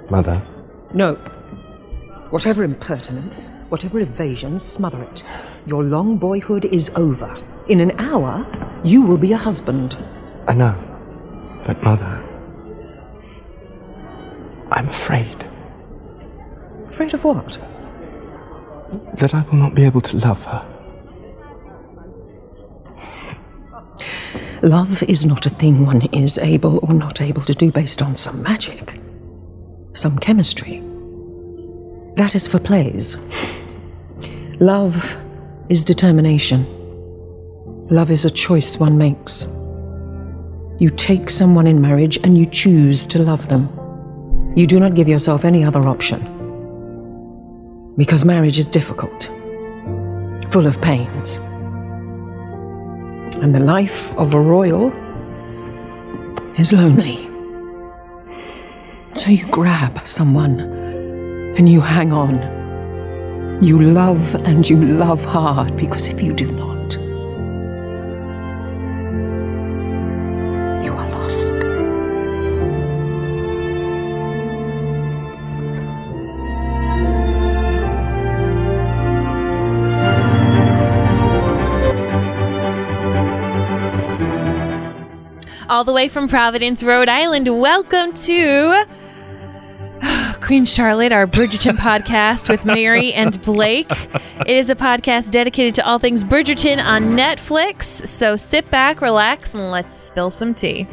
Mother. No. Whatever impertinence, whatever evasion, smother it. Your long boyhood is over. In an hour, you will be a husband. I know. But, Mother, I'm afraid. Afraid of what? That I will not be able to love her. Love is not a thing one is able or not able to do based on some magic, some chemistry. That is for plays. Love is determination. Love is a choice one makes. You take someone in marriage and you choose to love them. You do not give yourself any other option. Because marriage is difficult, full of pains. And the life of a royal is lonely. So you grab someone and you hang on. You love and you love hard, because if you do not, you are lost. All the way from Providence, Rhode Island, welcome to Queen Charlotte, our Bridgerton podcast with Mary and Blake. It is a podcast dedicated to all things Bridgerton on Netflix. So sit back, relax, and let's spill some tea.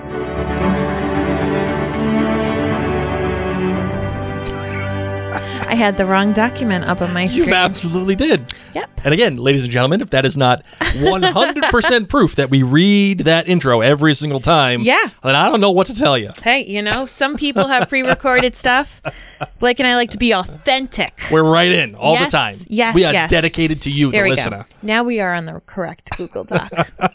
I had the wrong document up on my screen. You absolutely did. Yep. And again, ladies and gentlemen, if that is not 100% proof that we read that intro every single time, Yeah. then I don't know what to tell you. Hey, you know, some people have pre-recorded stuff. Blake and I like to be authentic. We're right in all Yes, the time. yes, we are yes. dedicated to you, There the we listener. go. Now we are on the correct Google Doc.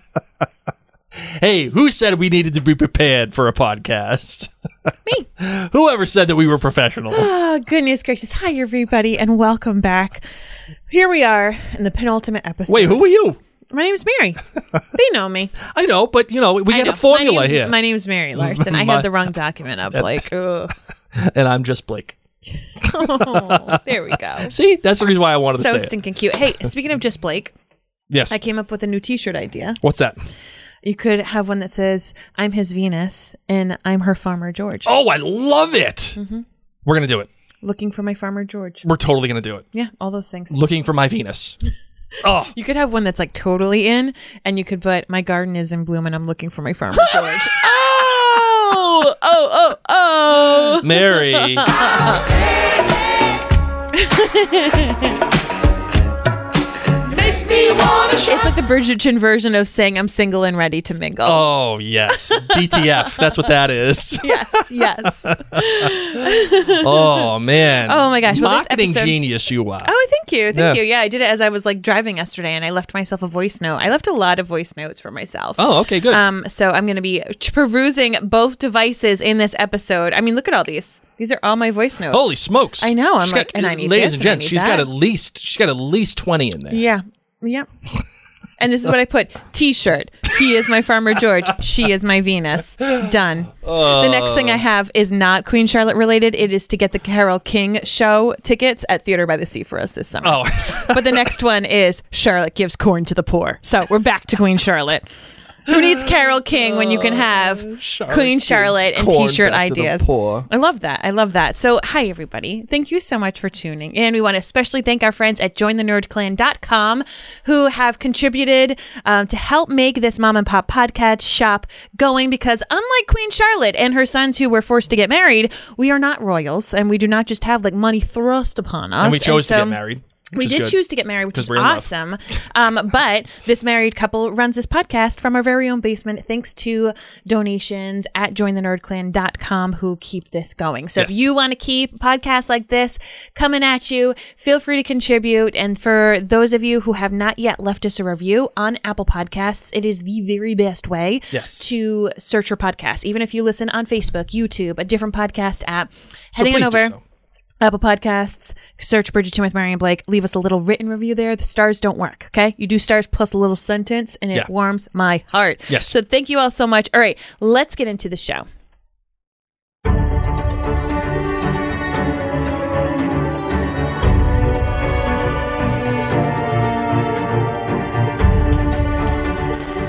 Hey, who said we needed to be prepared for a podcast? Me. Whoever said that we were professional? Oh, goodness gracious. Hi, everybody, and welcome back. Here we are in the penultimate episode. Wait, who are you? My name's Mary. They know me. I know, but, you know, we I got know. a formula here. My name's Mary Larson. I had the wrong document up, Blake. Ugh. And I'm just Blake. Oh, there we go. See, that's the reason why I wanted to So say stinking cute. Hey, speaking of just Blake, Yes. I came up with a new t-shirt idea. What's that? You could have one that says, I'm his Venus, and I'm her Farmer George. Oh, I love it. Mm-hmm. We're going to do it. Looking for my Farmer George. We're totally going to do it. Yeah, all those things. Looking for my Venus. Oh, You could have one that's like totally in, and you could put, my garden is in bloom and I'm looking for my Farmer George. Oh! Mary. It's like the Bridgerton version of saying I'm single and ready to mingle. Oh, yes. DTF. That's what that is. Yes. Oh, man. Oh, my gosh. Well, this Marketing episode- genius you are. Oh, thank you. Yeah. Yeah, I did it as I was like driving yesterday, and I left myself a voice note. I left a lot of voice notes for myself. Oh, okay, good. So I'm going to be perusing both devices in this episode. I mean, look at all these. These are all my voice notes. Holy smokes. I know. I'm She's like, got- and I need ladies this, and and I gents, need she's that. got at least 20 in there. Yeah. Yep. And this is what I put. T-shirt. He is my Farmer George. She is my Venus. Done. The next thing I have is not Queen Charlotte related. It is to get the Carole King show tickets at Theater by the Sea for us this summer. Oh. But the next one is Charlotte gives corn to the poor. So we're back to Queen Charlotte. Who needs Carole King when you can have Queen Charlotte and corn t-shirt back to the ideas? poor. I love that. So, hi, everybody. Thank you so much for tuning in. We want to especially thank our friends at jointhenerdclan.com who have contributed to help make this mom and pop podcast shop going, because unlike Queen Charlotte and her sons who were forced to get married, we are not royals, and we do not just have like money thrust upon us. And we chose to get married. We did choose to get married, which is we're in love. awesome. But this married couple runs this podcast from our very own basement, thanks to donations at jointhenerdclan.com who keep this going. So Yes. if you want to keep podcasts like this coming at you, feel free to contribute. And for those of you who have not yet left us a review on Apple Podcasts, it is the very best way Yes. to search for podcasts. Even if you listen on Facebook, YouTube, a different podcast app, So heading on please do over. so. Apple Podcasts, search Bridgerton with Mary and Blake, leave us a little written review there. The stars don't work, okay? You do stars plus a little sentence, and it Yeah. warms my heart. Yes. So thank you all so much. All right, let's get into the show.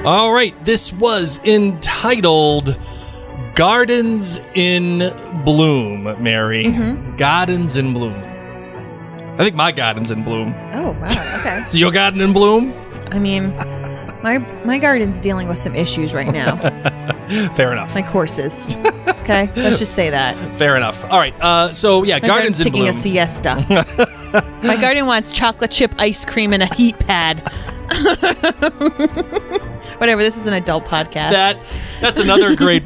All right, this was entitled Gardens in Bloom, Mary. Mm-hmm. Gardens in Bloom. I think my garden's in bloom. Oh, wow. Okay. Is your garden in bloom? I mean, my garden's dealing with some issues right now. Fair enough. Like horses. Okay? Let's just say that. Fair enough. All right, so yeah, My gardens in taking bloom. a siesta. My garden wants chocolate chip ice cream and a heat pad. Whatever, this is an adult podcast. That's another great...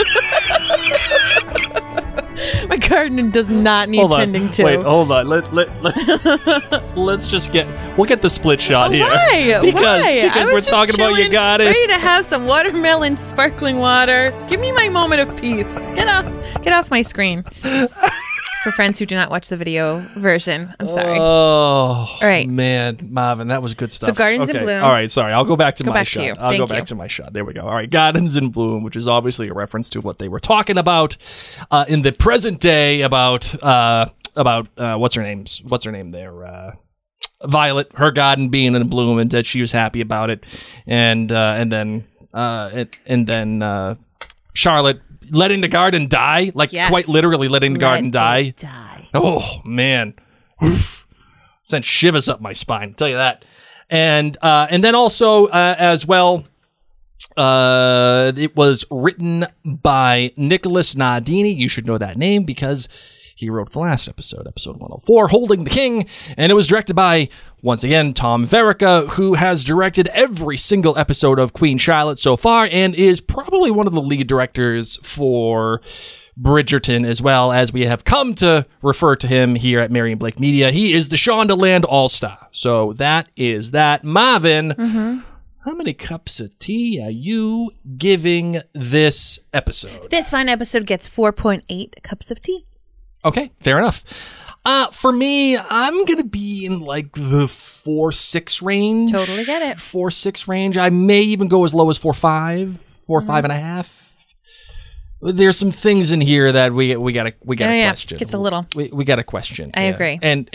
My garden does not need tending to. Wait, hold on. Let's just we'll get the split shot here. Why? Because we're talking about your garden. Ready to have some watermelon sparkling water. Give me my moment of peace. Get off my screen. For friends who do not watch the video version, I'm sorry. Oh, all right, man, Marvin, that was good stuff. So Gardens in Bloom. All right, sorry, I'll go back to my shot. I'll go back to my shot. There we go. All right, Gardens in Bloom, which is obviously a reference to what they were talking about in the present day about what's her name there. Violet, her garden being in bloom, and that she was happy about it, and then Charlotte letting the garden die, quite literally letting the garden die. Oh man, oof. Sent shivers up my spine. I'll tell you that. And then also as well, it was written by Nicholas Nardini. You should know that name because he wrote the last episode 104, Holding the King, and it was directed by, once again, Tom Verica, who has directed every single episode of Queen Charlotte so far and is probably one of the lead directors for Bridgerton as well, as we have come to refer to him here at Marion Blake Media. He is the Shondaland All-Star. So that is that. Marvin, how many cups of tea are you giving this episode? This fine episode gets 4.8 cups of tea. Okay, fair enough. For me, I'm going to be in like the 4-6 range. Totally get it. 4-6 range. I may even go as low as 4-5, 4.5. There's some things in here that we gotta question. It's a little. We got to question. I agree. And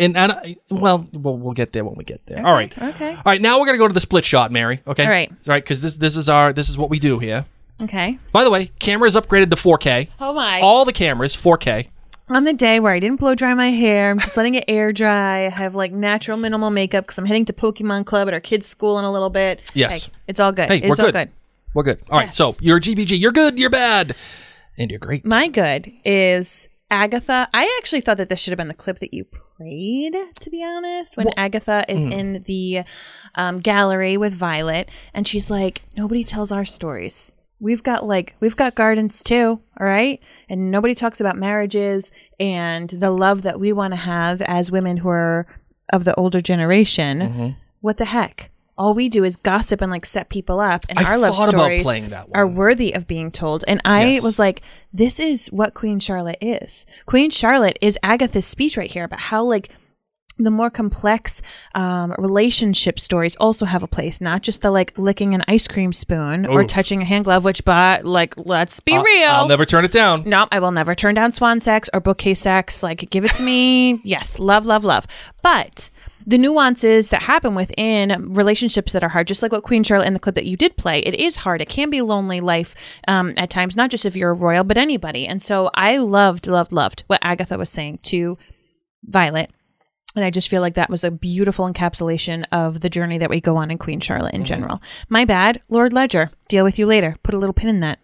we'll get there when we get there. Okay, All right. Okay. All right. Now we're gonna go to the split shot, Mary. Okay. All right. Because this is what we do here. Okay. By the way, cameras upgraded to 4K. Oh my. All the cameras 4K. On the day where I didn't blow dry my hair, I'm just letting it air dry. I have like natural minimal makeup because I'm heading to Pokemon Club at our kids' school in a little bit. Yes. Hey, it's all good. Hey, it's we're all good. We're good. All right. So you're GBG. You're good. You're bad. And you're great. My good is Agatha. I actually thought that this should have been the clip that you played, to be honest, when Agatha is in the gallery with Violet, and she's like, nobody tells our stories. We've got gardens too, all right? And nobody talks about marriages and the love that we want to have as women who are of the older generation. What the heck? All we do is gossip and like set people up, and our love stories are worthy of being told. And I was like, this is what Queen Charlotte is. Queen Charlotte is Agatha's speech right here about how like the more complex relationship stories also have a place, not just the like licking an ice cream spoon or touching a hand glove, which, but like, let's be real. I'll never turn it down. No, I will never turn down swan sex or bookcase sex. Like, give it to me. Yes, love, love, love. But the nuances that happen within relationships that are hard, just like what Queen Charlotte in the clip that you did play, it is hard. It can be a lonely life at times, not just if you're a royal, but anybody. And so I loved what Agatha was saying to Violet. And I just feel like that was a beautiful encapsulation of the journey that we go on in Queen Charlotte in general. My bad, Lord Ledger. Deal with you later. Put a little pin in that.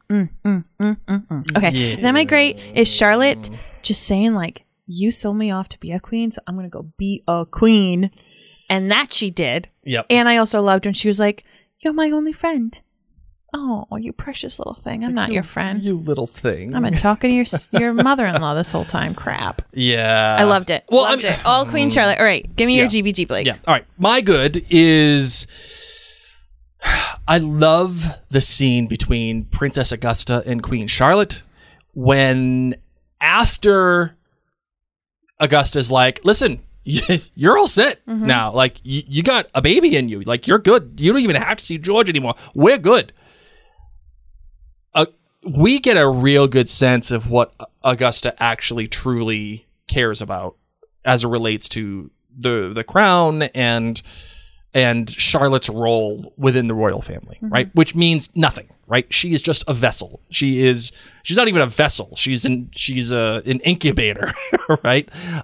Okay. Yeah. Then my great is Charlotte just saying like, you sold me off to be a queen, so I'm going to go be a queen. And that she did. Yep. And I also loved when she was like, you're my only friend. Oh, you precious little thing. I'm not your friend. You little thing. I've been talking to your mother-in-law this whole time. Crap. Yeah. I loved it. Well, loved it. All Queen Charlotte. All right. Give me your GBG, Blake. Yeah. All right. My good is I love the scene between Princess Augusta and Queen Charlotte when after Augusta's like, listen, you're all set now. Like, you got a baby in you. Like, you're good. You don't even have to see George anymore. We're good. We get a real good sense of what Augusta actually truly cares about as it relates to the crown and and Charlotte's role within the royal family, right? Which means nothing, right? She is just a vessel. She's not even a vessel. She's an incubator, right?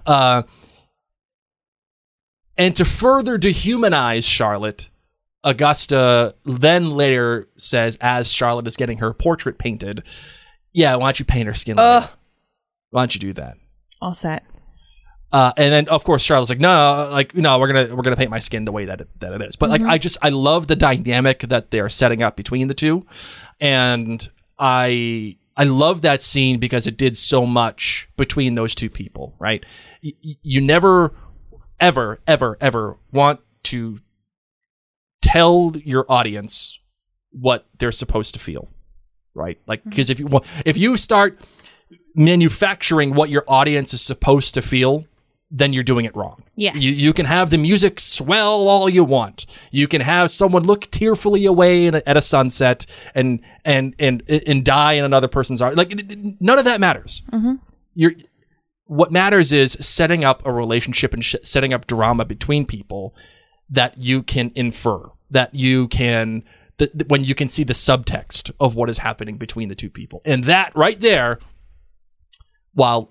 And to further dehumanize Charlotte, Augusta then later says, as Charlotte is getting her portrait painted, yeah, why don't you paint her skin? Why don't you do that? All set. And then of course Charlotte's like, no, we're gonna paint my skin the way that it is. But I love the dynamic that they're setting up between the two, and I love that scene because it did so much between those two people. Right? You never, ever, ever, ever want to tell your audience what they're supposed to feel. Right? Like, because if you start manufacturing what your audience is supposed to feel, then you're doing it wrong. Yes. You can have the music swell all you want. You can have someone look tearfully away at a sunset and die in another person's arms. Like, none of that matters. What matters is setting up a relationship and setting up drama between people that you can infer, that you can when you can see the subtext of what is happening between the two people. And that right there, while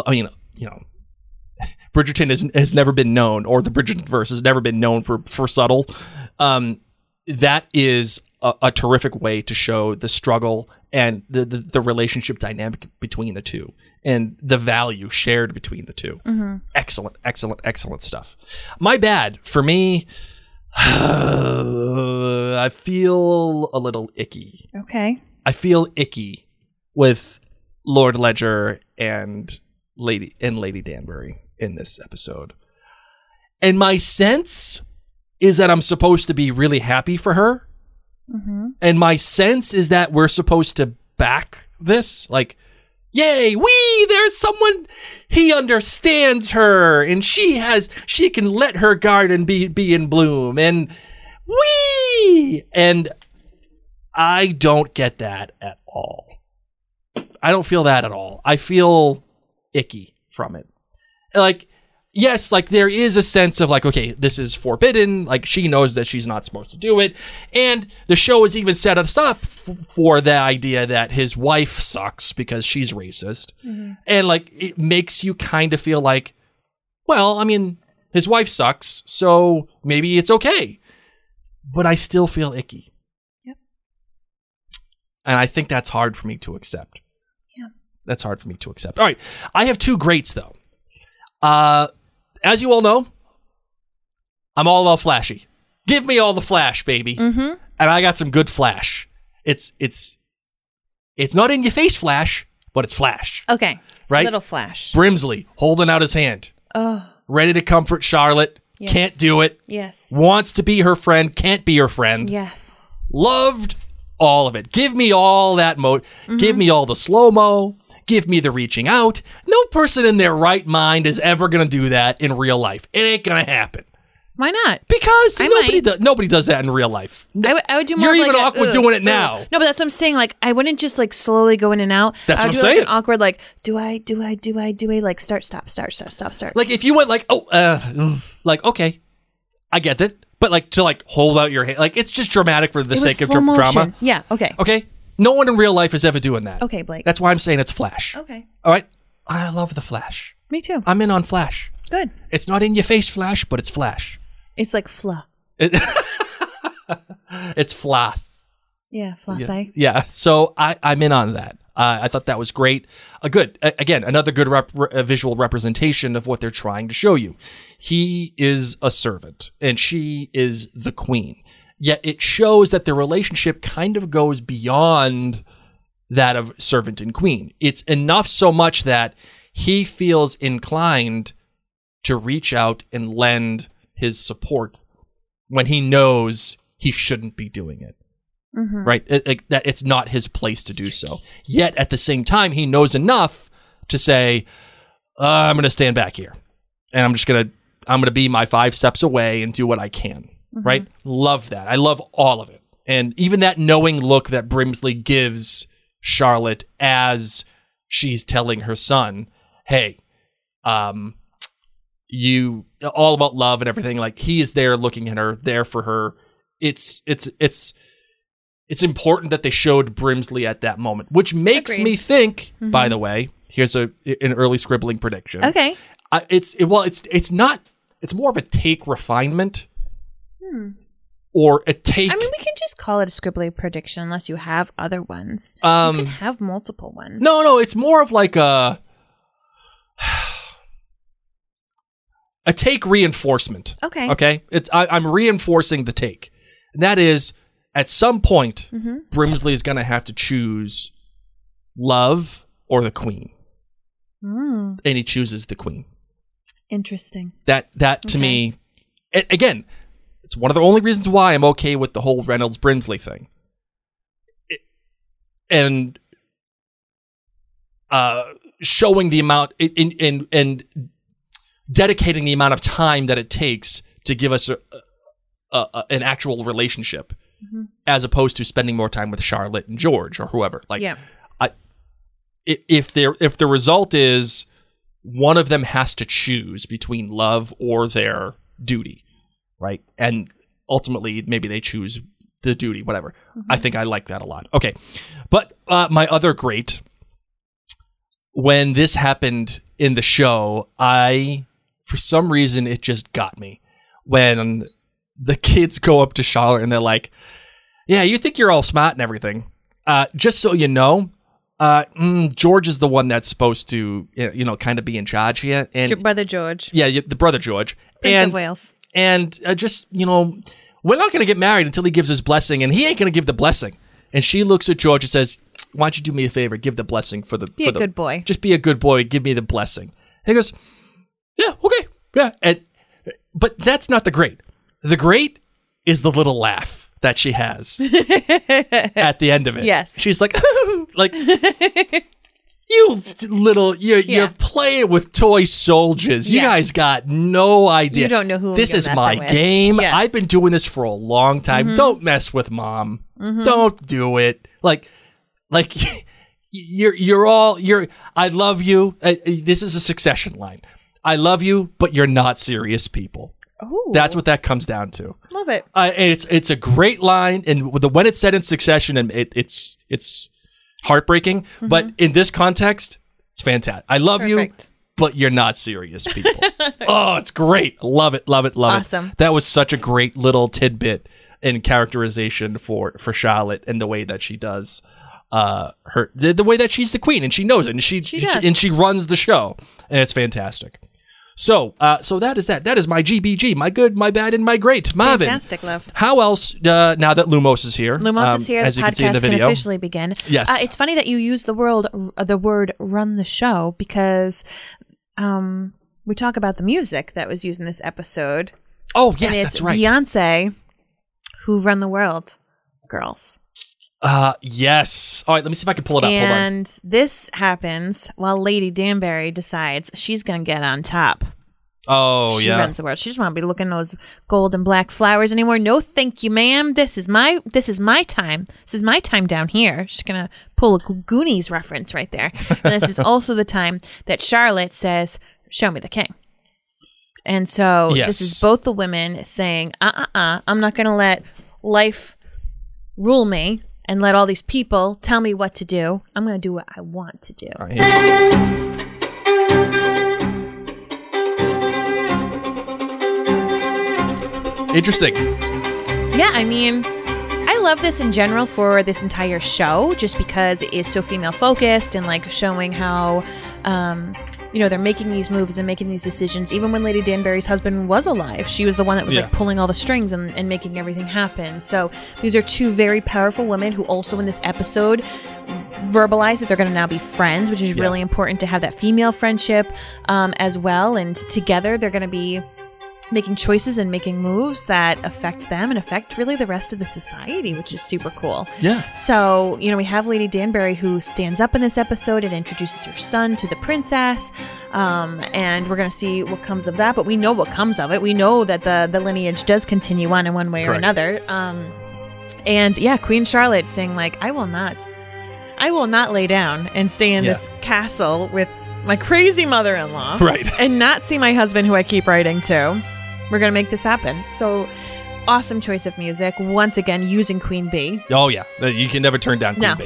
Bridgerton has never been known, or the Bridgerton verse has never been known for subtle, that is a terrific way to show the struggle and the relationship dynamic between the two and the value shared between the two. Excellent, excellent, excellent stuff. My bad. For me, I feel a little icky. Okay. I feel icky with Lord Ledger and Lady Danbury in this episode. And my sense is that I'm supposed to be really happy for her. And my sense is that we're supposed to back this. Like, yay, there's someone, he understands her, and she can let her garden be in bloom, and and I don't get that at all. I don't feel that at all. I feel icky from it. Like, yes, like there is a sense of like, okay, this is forbidden. Like, she knows that she's not supposed to do it. And the show has even set us up for the idea that his wife sucks because she's racist. And like, it makes you kind of feel like, well, I mean, his wife sucks, so maybe it's okay. But I still feel icky. Yep. And I think that's hard for me to accept. That's hard for me to accept. All right. I have two greats, though. As you all know, I'm all about flashy. Give me all the flash, baby. And I got some good flash. It's not in your face flash, but it's flash. Okay. Right? Little flash. Brimsley holding out his hand. Ready to comfort Charlotte. Yes. Can't do it. Yes. Wants to be her friend. Can't be her friend. Yes. Loved all of it. Give me all that Give me all the slow-mo. Give me the reaching out. No person in their right mind is ever going to do that in real life. It ain't going to happen. Why not? Because nobody does that in real life. I would do more. You're like even awkward doing it now. No, but that's what I'm saying. Like, I wouldn't just like slowly go in and out. That's what I'm do saying. Like an awkward, like, do I, like start, stop. Like, if you went like, like, okay, I get that. But like, to like hold out your hand, like, it's just dramatic for the sake of drama. Yeah, okay. Okay? No one in real life is ever doing that. Okay, Blake. That's why I'm saying it's flash. Okay. All right? I love the flash. Me too. I'm in on flash. Good. It's not in your face flash, but it's flash. It's like fla. It's floss. Yeah, flossy. Yeah. So I'm in on that. I thought that was great. Another good visual representation of what they're trying to show you. He is a servant, and she is the queen. Yet it shows that the relationship kind of goes beyond that of servant and queen. It's enough so much that he feels inclined to reach out and lend his support when he knows he shouldn't be doing it. Right? That it's not his place to do so. Yet at the same time, he knows enough to say, I'm going to stand back here. And I'm going to be my 5 steps away and do what I can. Right? Love that. I love all of it. And even that knowing look that Brimsley gives Charlotte as she's telling her son, hey, all about love and everything. Like, he is there looking at her, there for her. It's important that they showed Brimsley at that moment, which makes me think, by the way, here's an early scribbling prediction. Okay. It's more of a take refinement or a take. I mean, we can just call it a scribbly prediction unless you have other ones. You can have multiple ones. No, it's more of like a take reinforcement. Okay. I'm reinforcing the take. And that is, at some point, Brimsley is going to have to choose love or the queen. And he chooses the queen. Interesting. That to me, again, it's one of the only reasons why I'm okay with the whole Reynolds-Brimsley thing. And showing the amount and dedicating the amount of time that it takes to give us an actual relationship, as opposed to spending more time with Charlotte and George or whoever. Like, if the result is one of them has to choose between love or their duty, right? And ultimately, maybe they choose the duty, whatever. I think I like that a lot. Okay. But my other great, when this happened in the show, for some reason, it just got me. When the kids go up to Charlotte and they're like, yeah, you think you're all smart and everything. Just so you know, George is the one that's supposed to, kind of be in charge here. And Your brother George. Yeah, the brother George. Prince of Wales. And just, we're not going to get married until he gives his blessing, and he ain't going to give the blessing. And she looks at George and says, why don't you do me a favor? Give the blessing for the... Be a good boy. Just be a good boy. Give me the blessing. And he goes, yeah, okay. Yeah. But that's not the great. The great is the little laugh that she has at the end of it. Yes. She's like, you're playing with toy soldiers. You guys got no idea. You don't know who this you're is my messing with. game. Yes. I've been doing this for a long time. Don't mess with mom. Don't do it. Like you're I love you. This is a Succession line. I love you, but you're not serious people. Oh, that's what that comes down to. Love it. And it's a great line, and when it's said in Succession, and it's heartbreaking. But in this context, it's fantastic. I love you, but you're not serious people. Oh, it's great. Love it. Awesome. That was such a great little tidbit in characterization for Charlotte and the way that she does the way that she's the queen, and she knows it, and she runs the show, and it's fantastic. So that is that. That is my GBG, my good, my bad, and my great. Marvin, fantastic, love. How else? Now that Lumos is here, as you the can see in the podcast can video. officially begin. Yes, it's funny that you use the word "run the show" because we talk about the music that was used in this episode. Oh yes, that's right. Beyonce, who run the world, girls. Yes. All right, let me see if I can pull it up. Hold on. And this happens while Lady Danbury decides she's going to get on top. Oh, she runs the world. She doesn't want to be looking at those gold and black flowers anymore. No, thank you, ma'am. This is my time. This is my time down here. She's going to pull a Goonies reference right there. And this is also the time that Charlotte says, show me the king. And so This is both the women saying, I'm not going to let life rule me and let all these people tell me what to do. I'm going to do what I want to do. All right, here we go. Interesting. Yeah, I mean, I love this in general for this entire show, just because it is so female focused and like showing how, they're making these moves and making these decisions. Even when Lady Danbury's husband was alive, she was the one that was like pulling all the strings and making everything happen. So these are two very powerful women who also in this episode verbalize that they're going to now be friends, which is really important to have that female friendship as well. And together they're going to be making choices and making moves that affect them and affect really the rest of the society, which is super cool. Yeah. So, we have Lady Danbury who stands up in this episode and introduces her son to the princess. And we're going to see what comes of that, but we know what comes of it. We know that the lineage does continue on in one way or another. Queen Charlotte saying like, I will not lay down and stay in this castle with my crazy mother-in-law, Right. and not see my husband who I keep writing to. We're going to make this happen. So awesome choice of music. Once again, using Queen Bee. Oh yeah, you can never turn down Queen No. Bee.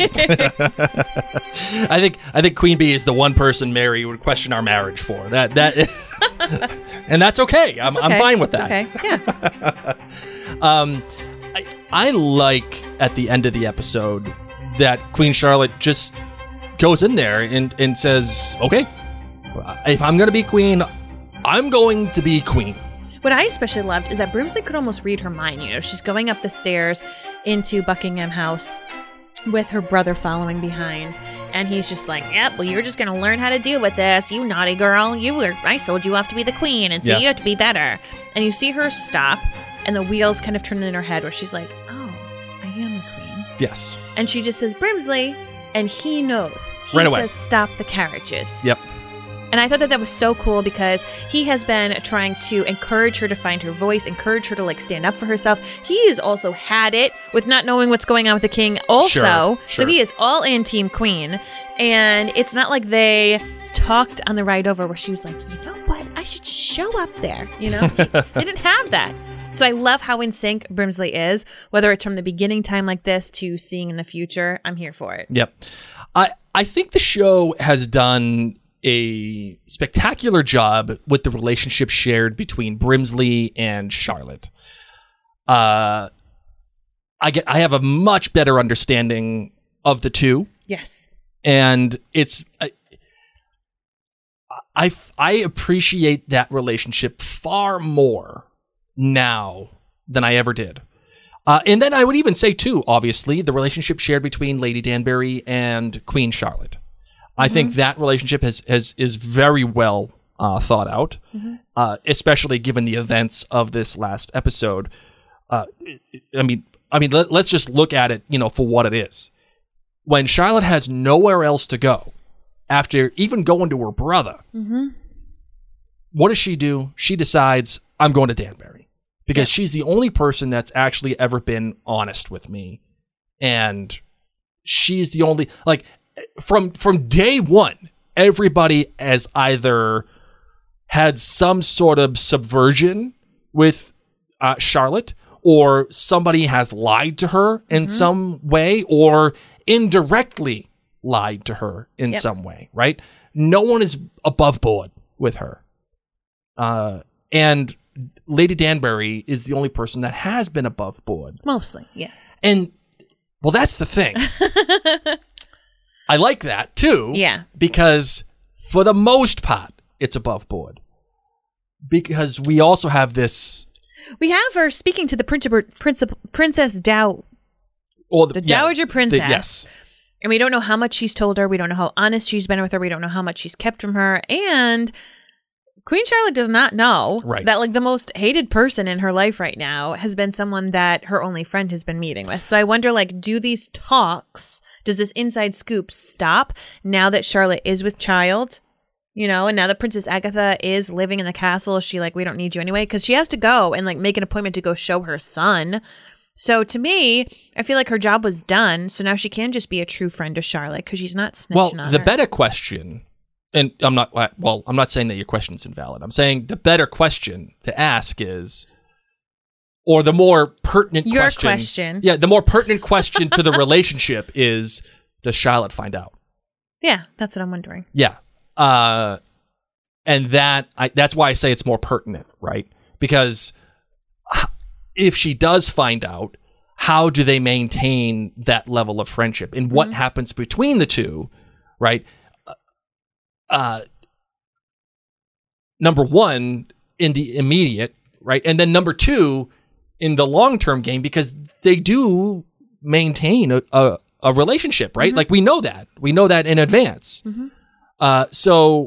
I think Queen Bee is the one person Mary would question our marriage for. That and that's okay. I'm fine with that. Okay. Yeah. I like at the end of the episode that Queen Charlotte just goes in there and says, okay, if I'm going to be queen, I'm going to be queen. What I especially loved is that Brimsley could almost read her mind. You know, she's going up the stairs into Buckingham House with her brother following behind. And he's just like, yep, well, you're just going to learn how to deal with this. You naughty girl. I sold you off to be the queen, and so you have to be better. And you see her stop, and the wheels kind of turn in her head where she's like, oh, I am the queen. Yes. And she just says, Brimsley, and he knows. He Right away. says, stop the carriages. Yep. And I thought that was so cool because he has been trying to encourage her to find her voice, encourage her to like stand up for herself. He has also had it with not knowing what's going on with the king also. Sure. So he is all in Team Queen. And it's not like they talked on the ride over where she was like, you know what? I should just show up there. You know, they didn't have that. So I love how in sync Brimsley is, whether it's from the beginning time like this to seeing in the future. I'm here for it. Yep. I think the show has done a spectacular job with the relationship shared between Brimsley and Charlotte. I have a much better understanding of the two, Yes. and it's I appreciate that relationship far more now than I ever did. And then I would even say too, obviously, the relationship shared between Lady Danbury and Queen Charlotte. I think that relationship is very well thought out, especially given the events of this last episode. Let's just look at it, for what it is. When Charlotte has nowhere else to go, after even going to her brother, what does she do? She decides, I'm going to Danbury. Because she's the only person that's actually ever been honest with me. And she's the only, from day one, everybody has either had some sort of subversion with Charlotte, or somebody has lied to her in some way, or indirectly lied to her in some way, right? No one is above board with her. And Lady Danbury is the only person that has been above board. Mostly, yes. And, well, that's the thing. I like that, too. Yeah. Because, for the most part, it's above board. Because we also have this... We have her speaking to the Princess Dow... Or the Dowager Princess. Yes. And we don't know how much she's told her. We don't know how honest she's been with her. We don't know how much she's kept from her. And... Queen Charlotte does not know that the most hated person in her life right now has been someone that her only friend has been meeting with. So I wonder, do these talks, does this inside scoop stop now that Charlotte is with child? And now that Princess Agatha is living in the castle, is she we don't need you anyway? Because she has to go and make an appointment to go show her son. So to me, I feel like her job was done. So now she can just be a true friend to Charlotte because she's not snitching on her. Well, the better question... And I'm not saying that your question's invalid. I'm saying the better question to ask is, or the more pertinent question. Yeah, the more pertinent question to the relationship is, does Charlotte find out? Yeah, that's what I'm wondering. Yeah. And that's why I say it's more pertinent, right? Because if she does find out, how do they maintain that level of friendship? And what happens between the two, right? Number one, in the immediate, right? And then number two, in the long-term game, because they do maintain a relationship, right? We know that. We know that in advance. So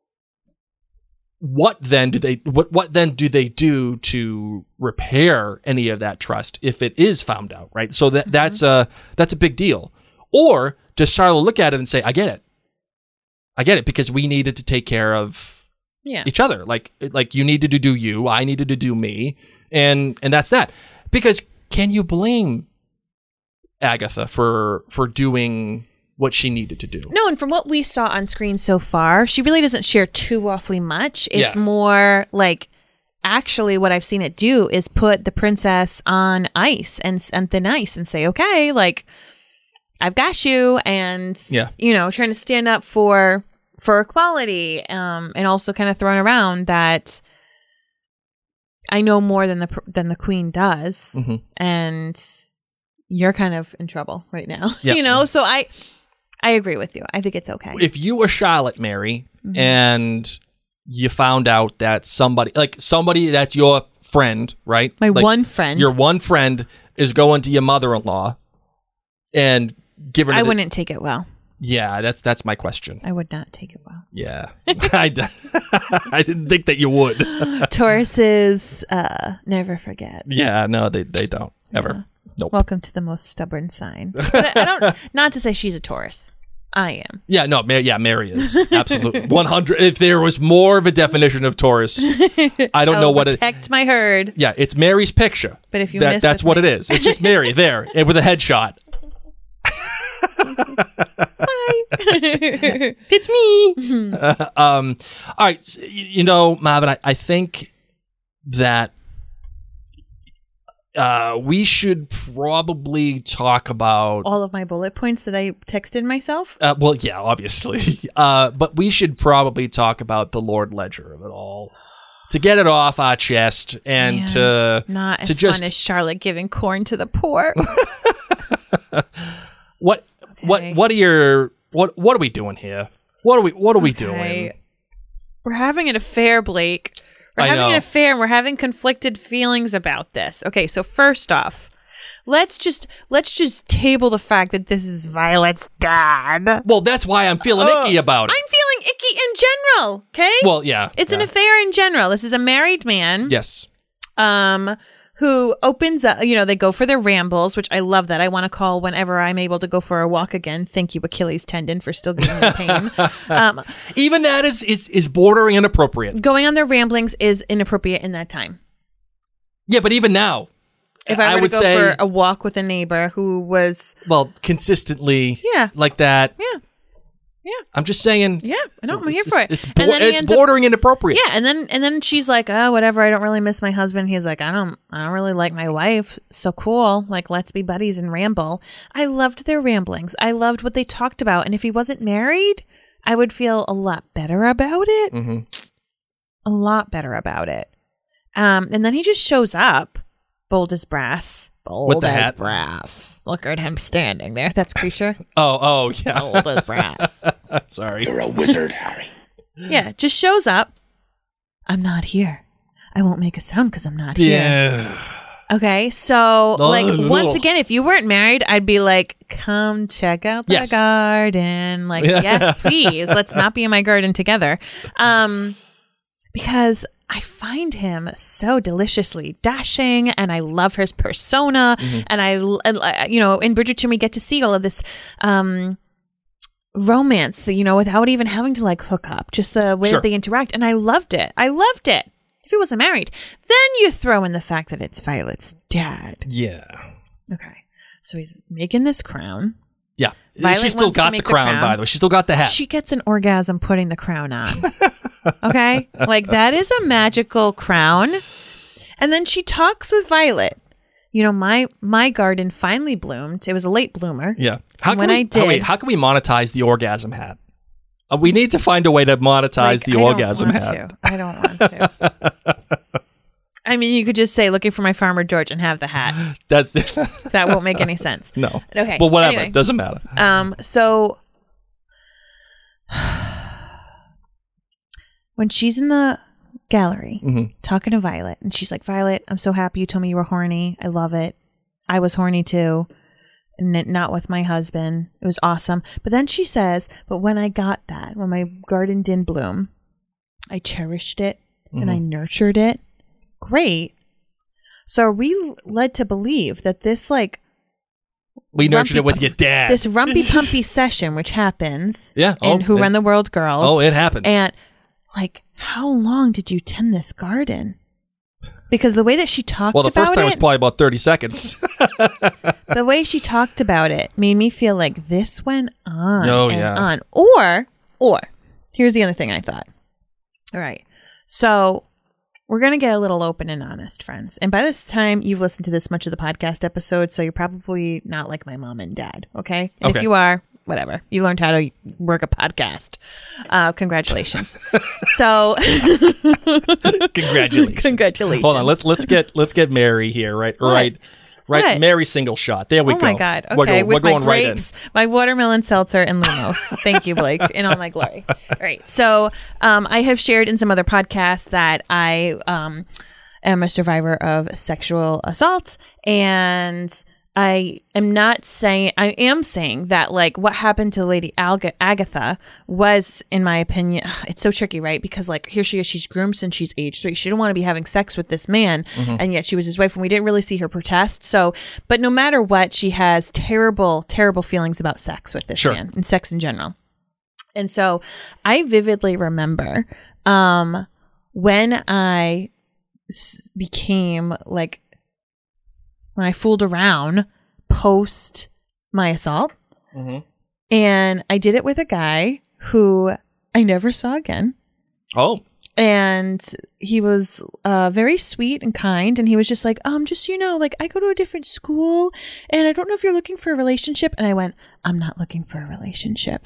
what then do they do to repair any of that trust if it is found out, right? So that's a big deal. Or does Charlotte look at it and say, I get it because we needed to take care of each other. Like you needed to do you, I needed to do me, and that's that. Because can you blame Agatha for doing what she needed to do. No, and from what we saw on screen so far, she really doesn't share too awfully much. It's Yeah. more like, actually what I've seen it do is put the princess on ice and thin ice and say, okay, like, I've got you, and, Yeah. you know, trying to stand up for equality, and also kind of throwing around that I know more than the queen does, Mhm. and you're kind of in trouble right now. Yep. You know, so I agree with you. I think it's okay. If you were Charlotte, Mary, Mm-hmm. and you found out that somebody that's your friend, right? My Like, one friend. Your one friend is going to your mother-in-law and giving her I the- wouldn't take it well. Yeah, that's my question. I would not take it well. Yeah. I didn't think that you would. Tauruses never forget. Yeah, no, they don't ever. Nope. Welcome to the most stubborn sign. But I don't. Not to say she's a Taurus. I am. Yeah, no, Mary is absolutely 100. If there was more of a definition of Taurus, I don't know what it. Protect my herd. Yeah, it's Mary's picture. But if you that, miss that's with what me- it is. It's just Mary there and with a headshot. It's me. All right, you know, Marvin, I think that we should probably talk about. All of my bullet points that I texted myself. Well, yeah, obviously, but we should probably talk about the Lord Ledger of it all to get it off our chest and Man, to Not to as just fun as Charlotte giving corn to the poor. what are we doing here? What are we doing? Okay. We're having an affair, Blake. We're I having know. an affair and we're having conflicted feelings about this. Okay, so first off, let's just table the fact that this is Violet's dad. Well, that's why I'm feeling icky about it. I'm feeling icky in general, okay? Well, yeah, It's an yeah. affair in general. This is a married man. Yes. Who opens up, you know, they go for their rambles, which I love that. I want to call whenever I'm able to go for a walk again. Thank you, Achilles tendon, for still giving me pain. Even that is bordering inappropriate. Going on their ramblings is inappropriate in that time. Yeah, but even now, If I were would to go say, for a walk with a neighbor who was, well, consistently, Yeah. like that. yeah, I'm just saying. yeah, I'm here it's- for it. It's, And then he it's ends up- bordering inappropriate. Yeah, and then she's like, oh, whatever. I don't really miss my husband. He's like, I don't really like my wife. So cool. Like, let's be buddies and ramble. I loved their ramblings. I loved what they talked about. And if he wasn't married, I would feel a lot better about it. Mm-hmm. A lot better about it. And then he just shows up, bold as brass. Bold With the as hat. brass. Look at him standing there. That's Creature. Oh, yeah. Bold as brass. Sorry. You're a wizard, Harry. Yeah, just shows up. I'm not here. I won't make a sound because I'm not here. Yeah. Okay, so like Ugh. once again, if you weren't married, I'd be like, come check out the Yes. garden. Like, yes, please. Let's not be in my garden together. Because I find him so deliciously dashing, and I love his persona. Mm-hmm. And I, you know, in Bridgerton, we get to see all of this romance, you know, without even having to like hook up, just the way Sure. that they interact. And I loved it. I loved it. If he wasn't married, then you throw in the fact that it's Violet's dad. Yeah. Okay. So he's making this crown. Yeah. Violet She still wants to got the make the crown, crown. by the way. She still got the hat. She gets an orgasm putting the crown on. Okay? Like, that is a magical crown. And then she talks with Violet. You know, my garden finally bloomed. It was a late bloomer. Yeah. How When I did- how can we monetize the orgasm hat? We need to find a way to monetize Like, the I don't orgasm want hat. to. I don't want to. I mean, you could just say looking for my farmer George and have the hat. That's That won't make any sense. no. Okay. Well, whatever. Anyway. It doesn't matter. So when she's in the gallery Mhm. talking to Violet, and she's like, Violet, I'm so happy you told me you were horny. I love it. I was horny too. And not with my husband. It was awesome. But then she says, but when I got that, when my garden didn't bloom, I cherished it and I nurtured it. Great. So are we led to believe that this like We nurtured rumpy it with pu- your dad. this rumpy pumpy session, which happens Yeah. in Oh, Who it- Run the World Girls. Oh, it happens. And like, how long did you tend this garden? Because the way that she talked Well, the about first time it, was probably about 30 seconds. the way she talked about it made me feel like this went on Oh, and yeah. on. Or, here's the other thing I thought. All right. So we're going to get a little open and honest, friends. And by this time, you've listened to this much of the podcast episode, so you're probably not like my mom and dad, okay? And Okay. if you are, whatever. You learned how to work a podcast. Congratulations. So, Congratulations. congratulations. Hold on, let's get Mary here, right? What? Right. What? Mary single shot. There we Oh go. my God. We're Okay. going With my right in. grapes, my watermelon seltzer, and Lumos. Thank you, Blake, in all my glory. All right. So I have shared in some other podcasts that I am a survivor of sexual assault. And I am saying that like what happened to Lady Agatha was, in my opinion, it's so tricky, right? Because like here she is, she's groomed since she's age 3. She didn't want to be having sex with this man, and yet she was his wife, and we didn't really see her protest. So, but no matter what, she has terrible, terrible feelings about sex with this Sure. man and sex in general. And so I vividly remember when I became like, when I fooled around post my assault. Mhm. And I did it with a guy who I never saw again. Oh. And he was very sweet and kind. And he was just like, just so you know, like I go to a different school and I don't know if you're looking for a relationship. And I went, I'm not looking for a relationship.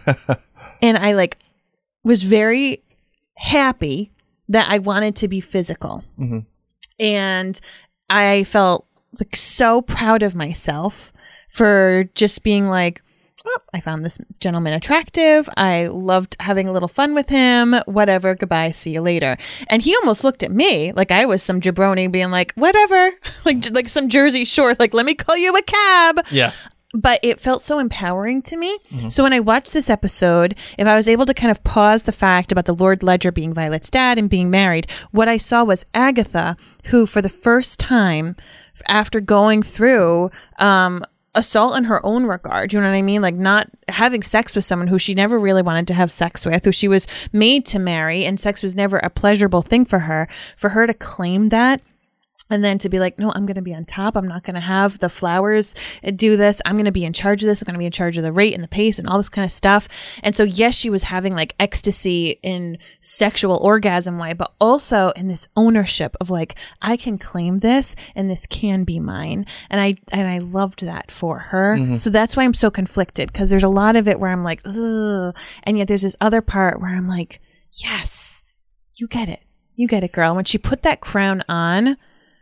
And I like was very happy that I wanted to be physical. Mhm. And I felt like so proud of myself for just being like, oh, I found this gentleman attractive. I loved having a little fun with him. Whatever. Goodbye. See you later. And he almost looked at me like I was some jabroni being like, whatever, like some Jersey Shore, like, let me call you a cab. Yeah. But it felt so empowering to me. So when I watched this episode, if I was able to kind of pause the fact about the Lord Ledger being Violet's dad and being married, what I saw was Agatha, who for the first time after going through assault in her own regard, you know what I mean? Like not having sex with someone who she never really wanted to have sex with, who she was made to marry, and sex was never a pleasurable thing for her to claim that. And then to be like, no, I'm going to be on top. I'm not going to have the flowers do this. I'm going to be in charge of this. I'm going to be in charge of the rate and the pace and all this kind of stuff. And so, yes, she was having like ecstasy in sexual orgasm way, but also in this ownership of like, I can claim this and this can be mine. And I loved that for her. So that's why I'm so conflicted, because there's a lot of it where I'm like, ugh. And yet there's this other part where I'm like, yes, you get it. You get it, girl. When she put that crown on,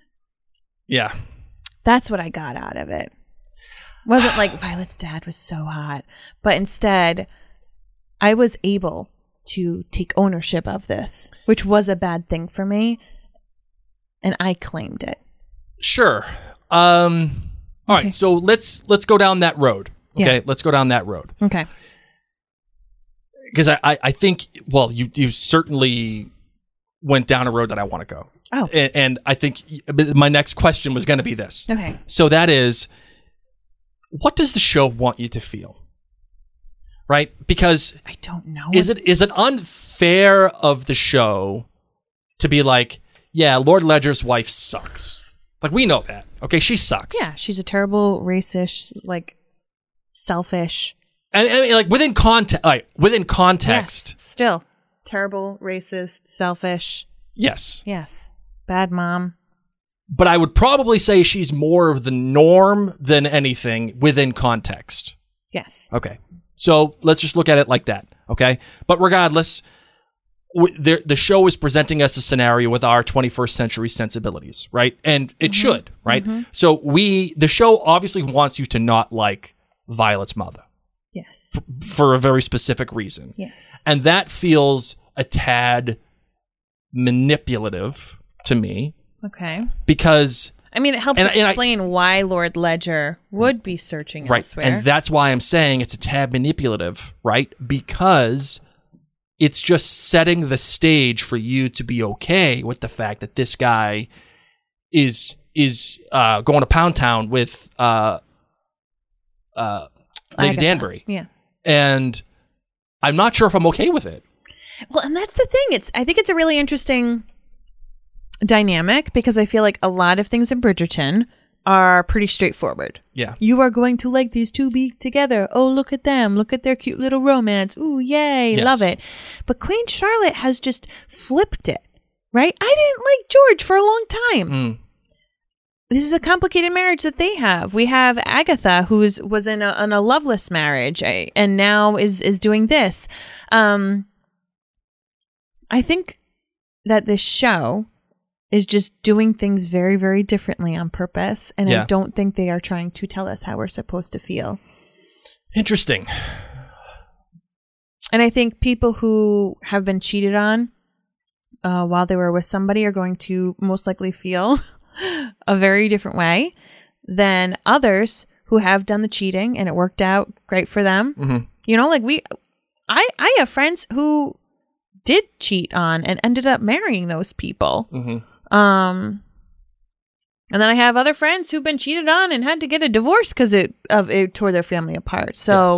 Yeah. that's what I got out of it. Wasn't like Violet's dad was so hot, but instead I was able to take ownership of this, which was a bad thing for me, and I claimed it. Sure. All right. So let's go down that road. Okay. Yeah. Let's go down that road. Okay. Because I think, well, you certainly went down a road that I want to go. Oh. And I think my next question was going to be this. Okay. So that is, what does the show want you to feel? Right? Because I don't know. is it unfair of the show to be like, yeah, Lord Ledger's wife sucks? Like, we know that. Okay, she sucks. Yeah, she's a terrible, racist, like selfish. And like within context, Yes, still terrible, racist, selfish. yes. Yes. Bad mom. But I would probably say she's more of the norm than anything within context. Yes. Okay. So let's just look at it like that. Okay. But regardless, the show is presenting us a scenario with our 21st century sensibilities, right? And it should, right? So the show obviously wants you to not like Violet's mother Yes. for a very specific reason. Yes. And that feels a tad manipulative to me Okay. because I mean, it helps And I- explain why Lord Ledger would be searching right, elsewhere. and that's why I'm saying it's a tad manipulative, right? Because it's just setting the stage for you to be okay with the fact that this guy is going to Pound Town with Lady Agatha. Danbury, Yeah. and I'm not sure if I'm okay with it. Well, and that's the thing. I think it's a really interesting dynamic because I feel like a lot of things in Bridgerton are pretty straightforward. Yeah. You are going to like these two be together. Oh, look at them. Look at their cute little romance. Ooh, yay. Yes. Love it. But Queen Charlotte has just flipped it, right? I didn't like George for a long time. This is a complicated marriage that they have. We have Agatha, who was in a loveless marriage and now is doing this. I think that this show is just doing things very, very differently on purpose. And Yeah. I don't think they are trying to tell us how we're supposed to feel. Interesting. And I think people who have been cheated on while they were with somebody are going to most likely feel a very different way than others who have done the cheating and it worked out great for them. Mm-hmm. You know, like I have friends who did cheat on and ended up marrying those people. Mm-hmm. And then I have other friends who've been cheated on and had to get a divorce because it tore their family apart. So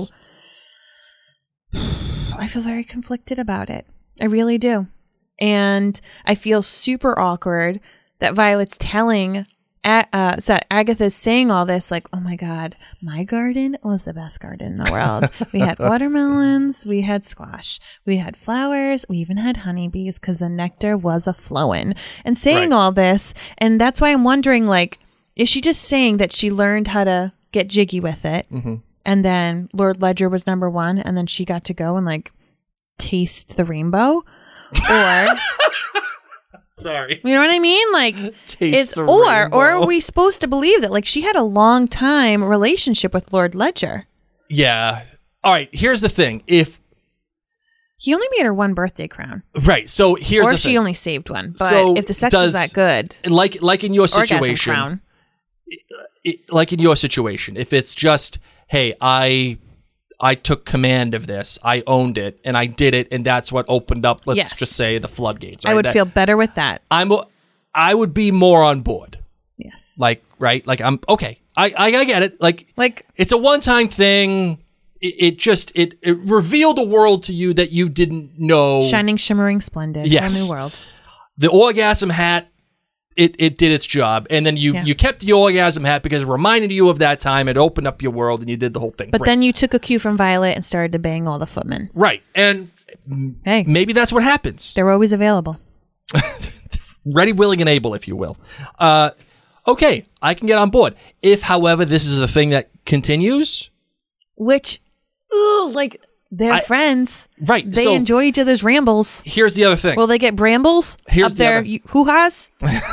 I feel very conflicted about it. I really do. And I feel super awkward that Violet's telling Agatha's saying all this, like, oh my God, my garden was the best garden in the world. We had watermelons, we had squash, we had flowers, we even had honeybees because the nectar was a-flowing. And saying all this, and that's why I'm wondering, like, is she just saying that she learned how to get jiggy with it, and then Lord Ledger was number one, and then she got to go and, like, taste the rainbow? Or... Sorry. You know what I mean? Like, or are we supposed to believe that, like, she had a long time relationship with Lord Ledger? Yeah. All right. Here's the thing. If he only made her one birthday crown, right. So here's or the she thing. only saved one. But So if the sex is that good, like in your orgasm situation, crown. like in your situation, if it's just, hey, I took command of this, I owned it, and I did it, and that's what opened up, let's just say, the floodgates. Right? I would feel better with that. I would be more on board. Yes. Like, right? Like, I'm okay. I get it. Like it's a one-time thing. It revealed a world to you that you didn't know. Shining, shimmering, splendid. Yes. A new world. The orgasm hat, it did its job. And then you kept the orgasm hat because it reminded you of that time. It opened up your world and you did the whole thing. But then you took a cue from Violet and started to bang all the footmen. Right. And hey, maybe that's what happens. They're always available. Ready, willing, and able, if you will. Okay, I can get on board. If, however, this is the thing that continues. Which, like, they're friends. Right. They enjoy each other's rambles. Here's the other thing. Will they get brambles Here's up the their other- hoo-has?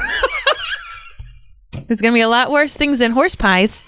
There's going to be a lot worse things than horse pies.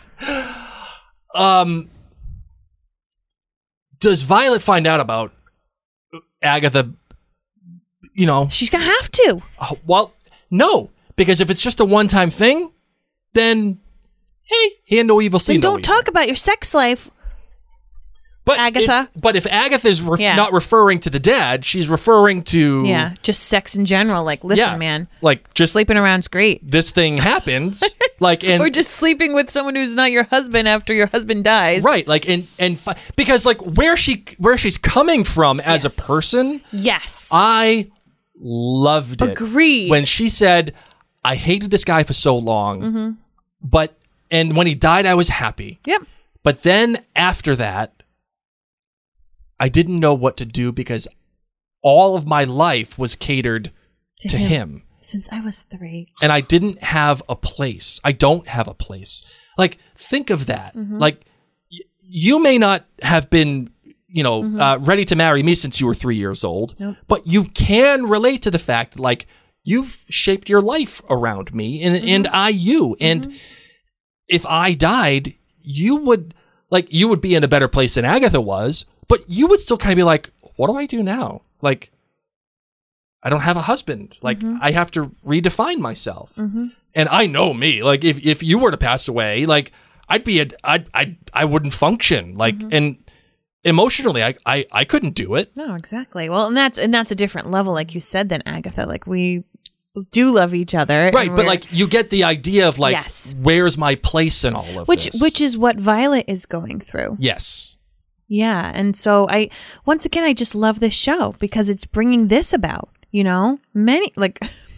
Does Violet find out about Agatha, you know? She's going to have to. Well, no. Because if it's just a one-time thing, then, hey, hear no evil, see Then no don't evil. talk about your sex life. But Agatha. If Agatha's not referring to the dad, she's referring to... Yeah, just sex in general. Like, listen, man. Like, just... Sleeping around's great. This thing happens. Like, and... Or just sleeping with someone who's not your husband after your husband dies. Right, like, because, like, where she's coming from as a person... Yes. I loved it. Agreed. When she said, I hated this guy for so long, and when he died, I was happy. Yep. But then after that, I didn't know what to do because all of my life was catered to him. Since I was 3. And I didn't have a place. I don't have a place. Like, think of that. Like, you may not have been, ready to marry me since you were 3 years old, but you can relate to the fact that, like, you've shaped your life around me and I you. And if I died, you would be in a better place than Agatha was, but you would still kind of be like, what do I do now? Like, I don't have a husband. Like, I have to redefine myself. And I know me. Like, if you were to pass away, like, I wouldn't function. Like, and emotionally, I couldn't do it. No, exactly. Well, and that's a different level, like you said, than Agatha. Like, we do love each other. Right, but like, you get the idea of, like, where's my place in all of this? Which is what Violet is going through. Yes. Yeah, and so I just love this show because it's bringing this about, many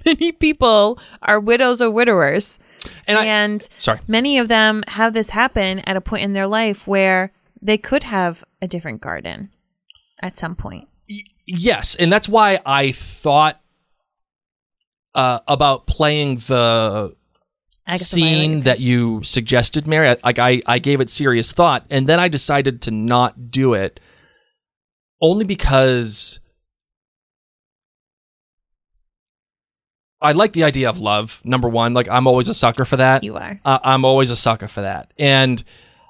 many people are widows or widowers. And sorry. Many of them have this happen at a point in their life where they could have a different garden at some point. Yes, and that's why I thought about playing the scene that you suggested, Mary. I gave it serious thought, and then I decided to not do it, only because I like the idea of love, number one. Like, I'm always a sucker for that. You are. I'm always a sucker for that. And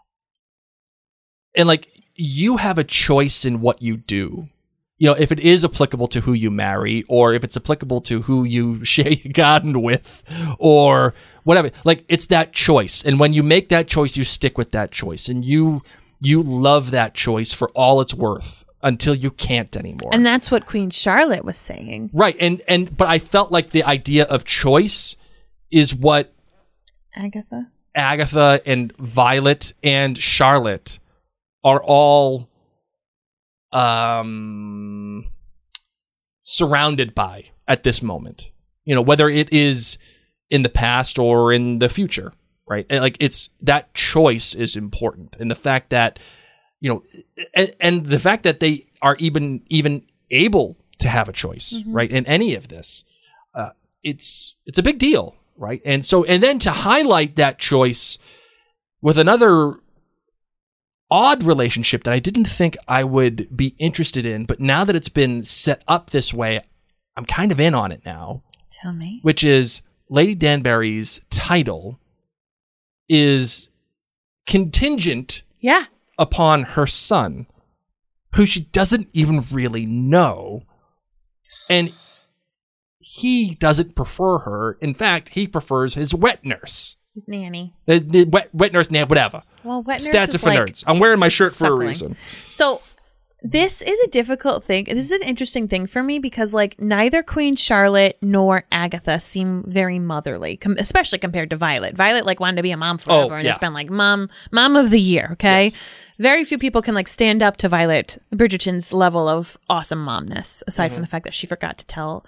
like, you have a choice in what you do. You know, if it is applicable to who you marry, or if it's applicable to who you share your garden with, or whatever. Like, it's that choice. And when you make that choice, you stick with that choice. And you love that choice for all it's worth until you can't anymore. And that's what Queen Charlotte was saying. Right. But I felt like the idea of choice is what Agatha and Violet and Charlotte are all surrounded by at this moment. You know, whether it is in the past or in the future, right? Like, it's that choice is important. And the fact that, you know, and the fact that they are even able to have a choice, right? In any of this, it's a big deal, right? And then to highlight that choice with another odd relationship that I didn't think I would be interested in, but now that it's been set up this way, I'm kind of in on it now. Tell me. Which is Lady Danbury's title is contingent upon her son, who she doesn't even really know. And he doesn't prefer her. In fact, he prefers his wet nurse. His nanny. Wet nurse, whatever. Well, wet nurse Stats is for like nerds. I'm wearing my shirt suckling. for a reason. So this is a difficult thing. This is an interesting thing for me because, like, neither Queen Charlotte nor Agatha seem very motherly, especially compared to Violet. Violet, like, wanted to be a mom forever, and it's been like mom of the year. Okay, yes. Very few people can, like, stand up to Violet Bridgerton's level of awesome momness, aside from the fact that she forgot to talk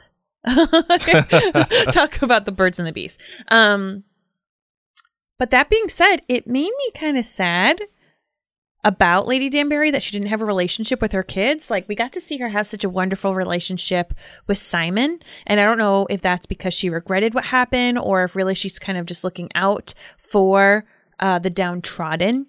about the birds and the bees. But that being said, it made me kind of sad about Lady Danbury that she didn't have a relationship with her kids. Like, we got to see her have such a wonderful relationship with Simon. And I don't know if that's because she regretted what happened or if really she's kind of just looking out for the downtrodden.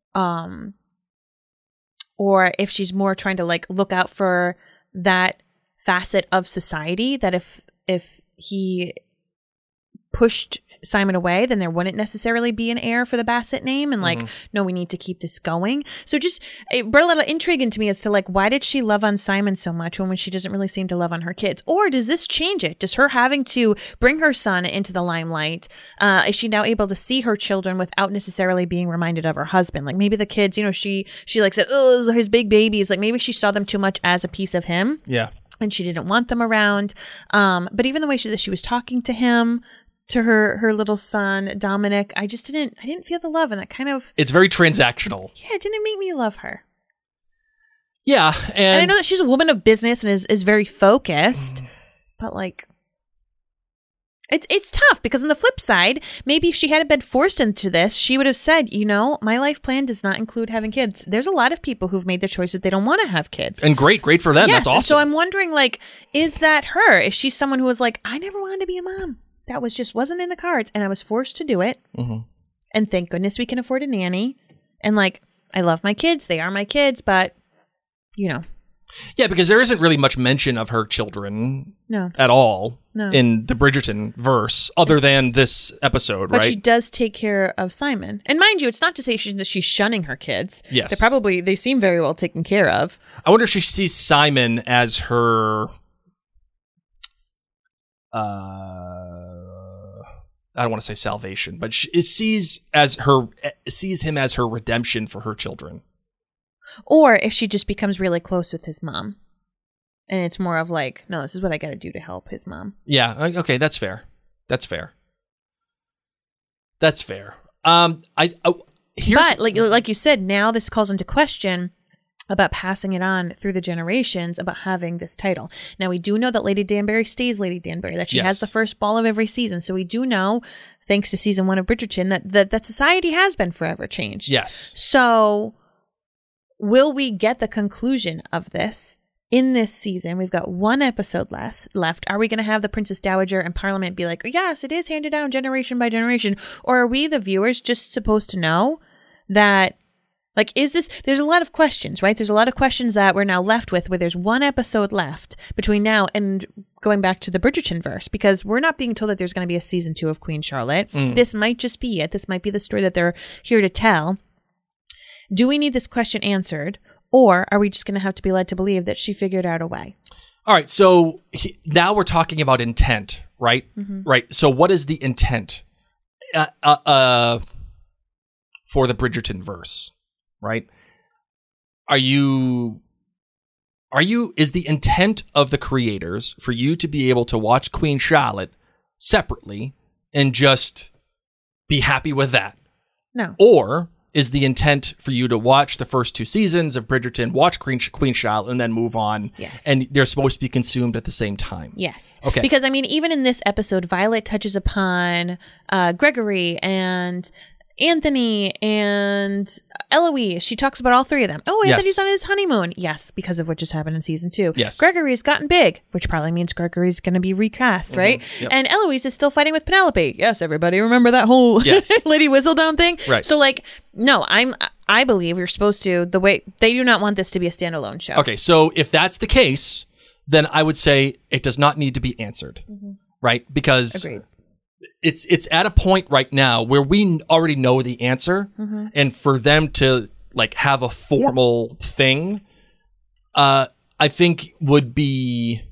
Or if she's more trying to, like, look out for that facet of society that if he pushed Simon away, then there wouldn't necessarily be an heir for the Bassett name, and like, no, we need to keep this going. So just, it brought a little intrigue into me as to, like, why did she love on Simon so much when she doesn't really seem to love on her kids? Or does this change it? Does her having to bring her son into the limelight, is she now able to see her children without necessarily being reminded of her husband? Like, maybe the kids, you know, she like said, oh, those are his big babies. Like, maybe she saw them too much as a piece of him. Yeah. And she didn't want them around. But even the way she was talking to him, to her little son Dominic, I didn't feel the love, and that kind of, it's very transactional. Yeah, it didn't make me love her. Yeah, and I know that she's a woman of business and is very focused, but like, it's tough because on the flip side, maybe if she hadn't been forced into this, she would have said, you know, my life plan does not include having kids. There's a lot of people who've made the choice that they don't want to have kids, and great for them. Yes, that's awesome. So I'm wondering, like, is that her? Is she someone who was like, I never wanted to be a mom? That wasn't in the cards, and I was forced to do it. And thank goodness we can afford a nanny. And, like, I love my kids; they are my kids. But, you know, yeah, because there isn't really much mention of her children, at all, in the Bridgerton verse, other than this episode, but right? But she does take care of Simon, and mind you, it's not to say she's shunning her kids. Yes, they seem very well taken care of. I wonder if she sees Simon as her. I don't want to say salvation, but she sees him as her redemption for her children. Or if she just becomes really close with his mom, and it's more of like, no, this is what I got to do to help his mom. Yeah. Okay. That's fair. But like you said, now this calls into question about passing it on through the generations, about having this title. Now, we do know that Lady Danbury stays Lady Danbury, that she has the first ball of every season. So we do know, thanks to season 1 of Bridgerton, that society has been forever changed. Yes. So will we get the conclusion of this in this season? We've got 1 episode left. Are we going to have the Princess Dowager and Parliament be like, yes, it is handed down generation by generation? Or are we, the viewers, just supposed to know that, like, is this, there's a lot of questions, right? There's a lot of questions that we're now left with, where there's 1 episode left between now and going back to the Bridgerton verse, because we're not being told that there's going to be a season 2 of Queen Charlotte. This might just be it. This might be the story that they're here to tell. Do we need this question answered, or are we just going to have to be led to believe that she figured out a way? All right. So now we're talking about intent, right? Right. So what is the intent for the Bridgerton verse? Right? Is the intent of the creators for you to be able to watch Queen Charlotte separately and just be happy with that? No. Or is the intent for you to watch the first 2 seasons of Bridgerton, watch Queen Charlotte, and then move on? Yes. And they're supposed to be consumed at the same time? Yes. Okay. Because, I mean, even in this episode, Violet touches upon Gregory and Anthony and Eloise. She talks about all 3 of them. Oh, Anthony's on his honeymoon. Yes, because of what just happened in season 2. Yes. Gregory's gotten big, which probably means Gregory's going to be recast, right? Yep. And Eloise is still fighting with Penelope. Yes, everybody remember that whole Lady Whistledown thing? Right. So, like, no, I believe you're supposed to, the way, they do not want this to be a standalone show. Okay, so if that's the case, then I would say it does not need to be answered, right? Because Agreed. it's at a point right now where we already know the answer, and for them to like have a formal thing, I think would be,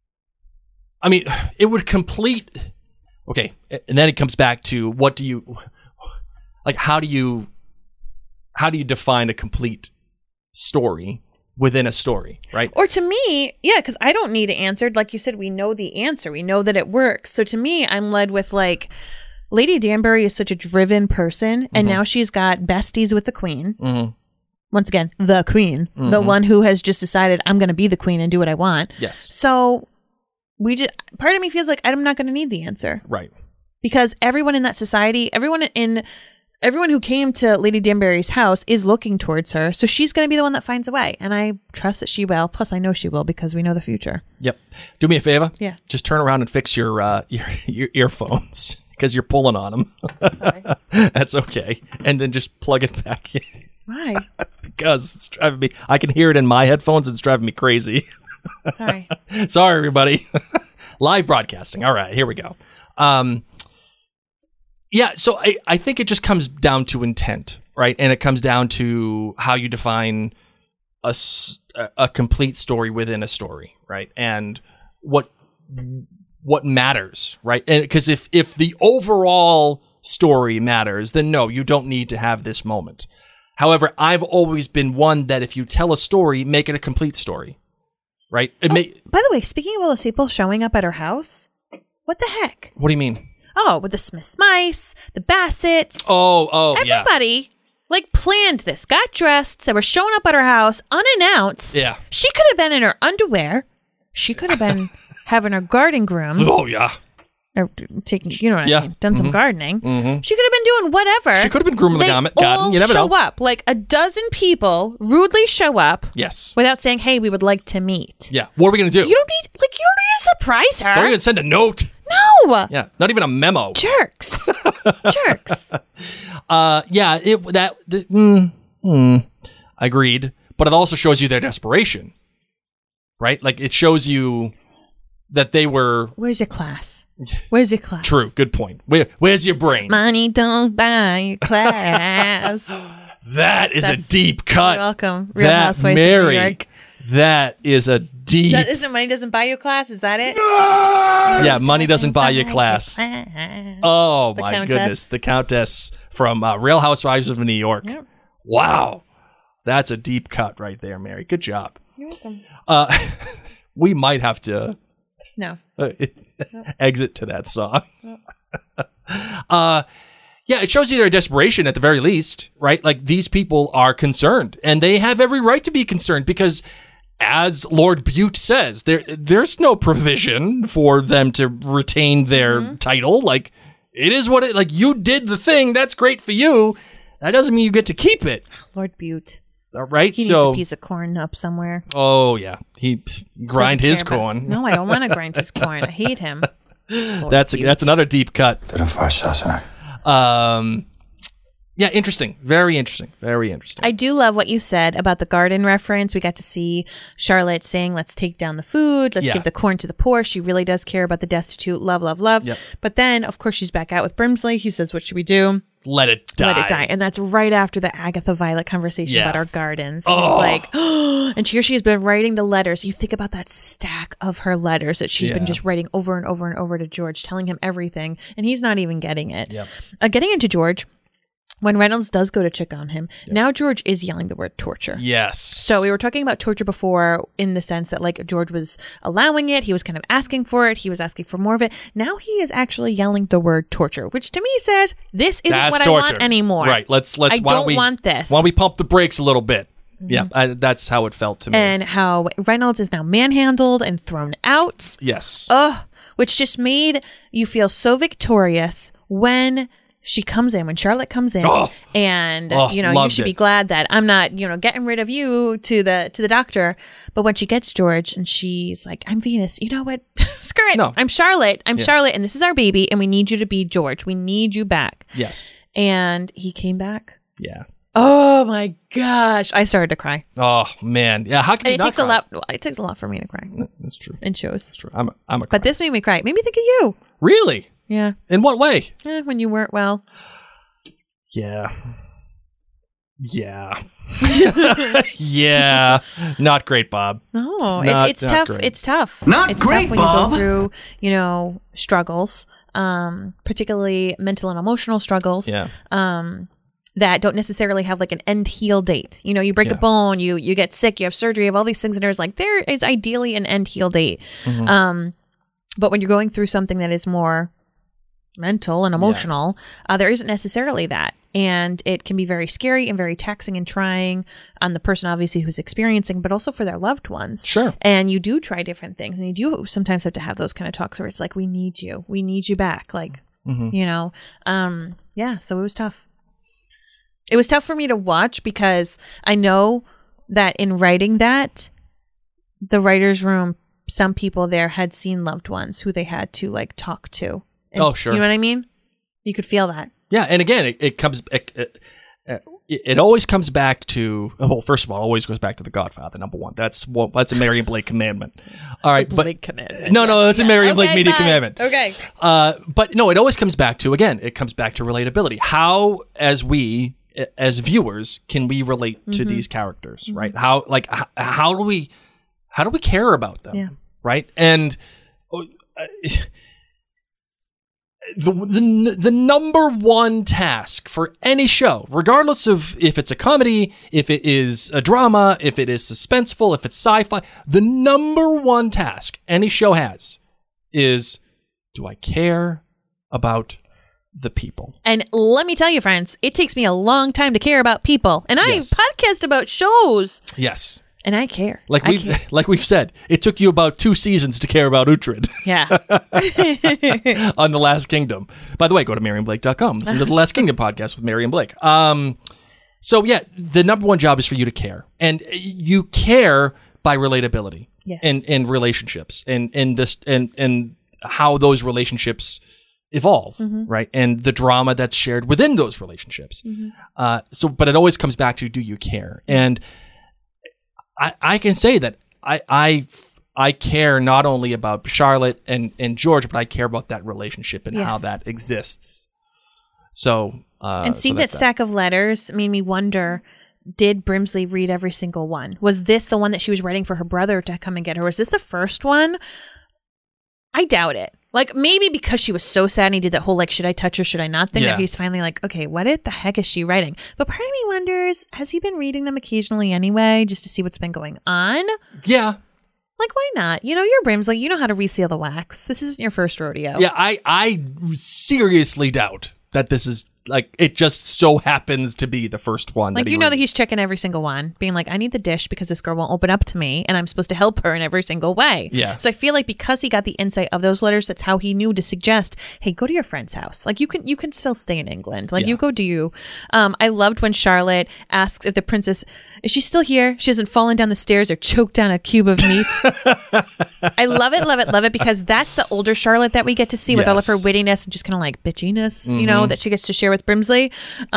I mean, it would complete. Okay, and then it comes back to what do you, like, how do you define a complete story within a story, right? Or to me, yeah, because I don't need it answered. Like you said, we know the answer. We know that it works. So to me, I'm led with, like, Lady Danbury is such a driven person, and now she's got besties with the queen. Once again, the queen, the one who has just decided, I'm going to be the queen and do what I want. Yes. So part of me feels like I'm not going to need the answer. Right. Because everyone in that society, everyone who came to Lady Danbury's house is looking towards her. So she's going to be the one that finds a way. And I trust that she will. Plus, I know she will, because we know the future. Yep. Do me a favor. Yeah. Just turn around and fix your earphones, because you're pulling on them. Sorry. That's okay. And then just plug it back in. Why? Because it's driving me. I can hear it in my headphones. It's driving me crazy. Sorry. Sorry, everybody. Live broadcasting. All right, here we go. Yeah, so I think it just comes down to intent, right? And it comes down to how you define a complete story within a story, right? And what matters, right? And because if the overall story matters, then no, you don't need to have this moment. However, I've always been one that if you tell a story, make it a complete story, right? By the way, speaking of all those people showing up at her house, what the heck? What do you mean? Oh, with the Smith Mice, the Bassets. Oh, yeah. Everybody, like, planned this, got dressed, so we're showing up at her house unannounced. Yeah. She could have been in her underwear. She could have been having her garden groomed. Oh, yeah. Or taking, you know what I mean, done some gardening. Mm-hmm. She could have been doing whatever. She could have been grooming the garden. You never show know. up. Like, a dozen people rudely show up. Yes. Without saying, hey, we would like to meet. Yeah. What are we going to do? You don't need to surprise her. Don't even send a note. No. Yeah. Not even a memo. Jerks. Jerks. Agreed. But it also shows you their desperation, right? Like, it shows you that they were... Where's your class? Where's your class? True. Good point. Where's your brain? Money don't buy your class. That is a deep cut. You're welcome. Real Housewives of New York. That is a deep... Isn't it Money Doesn't Buy You class? Is that it? Yeah, Money Doesn't Buy You class. Oh, my Countess. goodness. The Countess from Real Housewives of New York. Yep. Wow. That's a deep cut right there, Mary. Good job. You're welcome. We might have to No. exit to that song. Yeah, it shows you their desperation at the very least, right? Like, these people are concerned, and they have every right to be concerned because, as Lord Bute says, there's no provision for them to retain their title. Like, it is what it, like, you did the thing, that's great for you. That doesn't mean you get to keep it. Lord Bute. All right, He needs a piece of corn up somewhere. Oh, yeah. He grind his Doesn't care about- corn. No, I don't want to grind his corn. I hate him. Lord That's Bute. another deep cut. Det är far Sassenach. Yeah, interesting. Very interesting. Very interesting. I do love what you said about the garden reference. We got to see Charlotte saying, let's take down the food. Let's Yeah. give the corn to the poor. She really does care about the destitute. Love, love, love. Yep. But then, of course, she's back out with Brimsley. He says, what should we do? Let it die. Let it die. And that's right after the Agatha Violet conversation Yeah. about our gardens. And he's like, and here she has been writing the letters. You think about that stack of her letters that she's been Yeah. just writing over and over and over to George, telling him everything. And he's not even getting it. Yep. Getting into George, when Reynolds does go to check on him, now George is yelling the word torture. Yes. So we were talking about torture before in the sense that like George was allowing it. He was kind of asking for it. He was asking for more of it. Now he is actually yelling the word torture, which to me says this isn't That's what torture. I want anymore. Right. Let's. I why don't we, want this. Why don't we pump the brakes a little bit? Yeah, that's how it felt to me. And how Reynolds is now manhandled and thrown out. Yes. Which just made you feel so victorious when she comes in, when Charlotte comes in, and you loved should be it. glad that I'm not, getting rid of you to the doctor. But when she gets George and she's like, I'm Venus, you know what? Screw it. No. I'm Charlotte. Charlotte, and this is our baby, and we need you to be George. We need you back. Yes. And he came back. Yeah. Oh my gosh. I started to cry. Oh man. Yeah. How could you And it not takes cry? a lot. It takes a lot for me to cry That's true. in shows. That's true. I'm a. But this made me cry. It made me think of you. Really? Yeah. In what way? When you weren't well. Yeah. Yeah. Yeah. Not great, Bob. No, Not- it's not tough. great. It's tough. Not it's great, tough when Bob. you go through, struggles, particularly mental and emotional struggles. Yeah. That don't necessarily have like an end heal date. You break a Yeah. bone, you get sick, you have surgery, you have all these things, and there's like there is ideally an end heal date. Mm-hmm. But when you're going through something that is more mental and emotional, there isn't necessarily that. And it can be very scary and very taxing and trying on the person, obviously, who's experiencing, but also for their loved ones. Sure. And you do try different things. And you do sometimes have to have those kind of talks where it's like, we need you back. Like, yeah. So it was tough. It was tough for me to watch because I know that in writing that, the writer's room, some people there had seen loved ones who they had to like talk to. And, Oh, sure. You know what I mean? You could feel that. Yeah, and again, it always comes back to. Well, first of all, it always goes back to The Godfather. Number one, that's a Mary and Blake commandment. All right, but Commandment. no, that's a Mary and Blake media fine. commandment. Okay. But no, it always comes back to relatability. How, as viewers, can we relate to these characters, right? How do we care about them, Yeah. right? And the number one task for any show, regardless of if it's a comedy, if it is a drama, if it is suspenseful, if it's sci-fi, the number one task any show has is, do I care about the people? And let me tell you, friends, it takes me a long time to care about people. And I Yes. podcast about shows. Yes. And I care. Like I care. we've said, it took you about 2 seasons to care about Uhtred Yeah. on The Last Kingdom. By the way, go to MaryandBlake.com. Listen to The Last Kingdom podcast with Mary and Blake. So yeah, the number one job is for you to care. And you care by relatability. Yes. And relationships and how those relationships evolve, right? And the drama that's shared within those relationships. But it always comes back to, do you care? And I can say that I care not only about Charlotte and George, but I care about that relationship and how Yes. that exists. So And seeing so that that's stack of letters made me wonder, did Brimsley read every single one? Was this the one that she was writing for her brother to come and get her? Was this the first one? I doubt it. Like, maybe because she was so sad and he did that whole, like, should I touch her, should I not thing, Yeah. that he's finally like, okay, what the heck is she writing? But part of me wonders, has he been reading them occasionally anyway, just to see what's been going on? Yeah. Like, why not? You're Brimsley. You know how to reseal the wax. This isn't your first rodeo. Yeah, I seriously doubt that this is like it just so happens to be the first one. Like, that you know that reads. he's checking every single one, being like, I need the dish because this girl won't open up to me and I'm supposed to help her in every single way. Yeah. So I feel like because he got the insight of those letters, that's how he knew to suggest, hey, go to your friend's house. Like, you can still stay in England. Like, Yeah. you go do you. I loved when Charlotte asks if the princess, is she still here? She hasn't fallen down the stairs or choked down a cube of meat. I love it because that's the older Charlotte that we get to see with all of her Yes. wittiness and just kind of like bitchiness, you know, that she gets to share with Brimsley.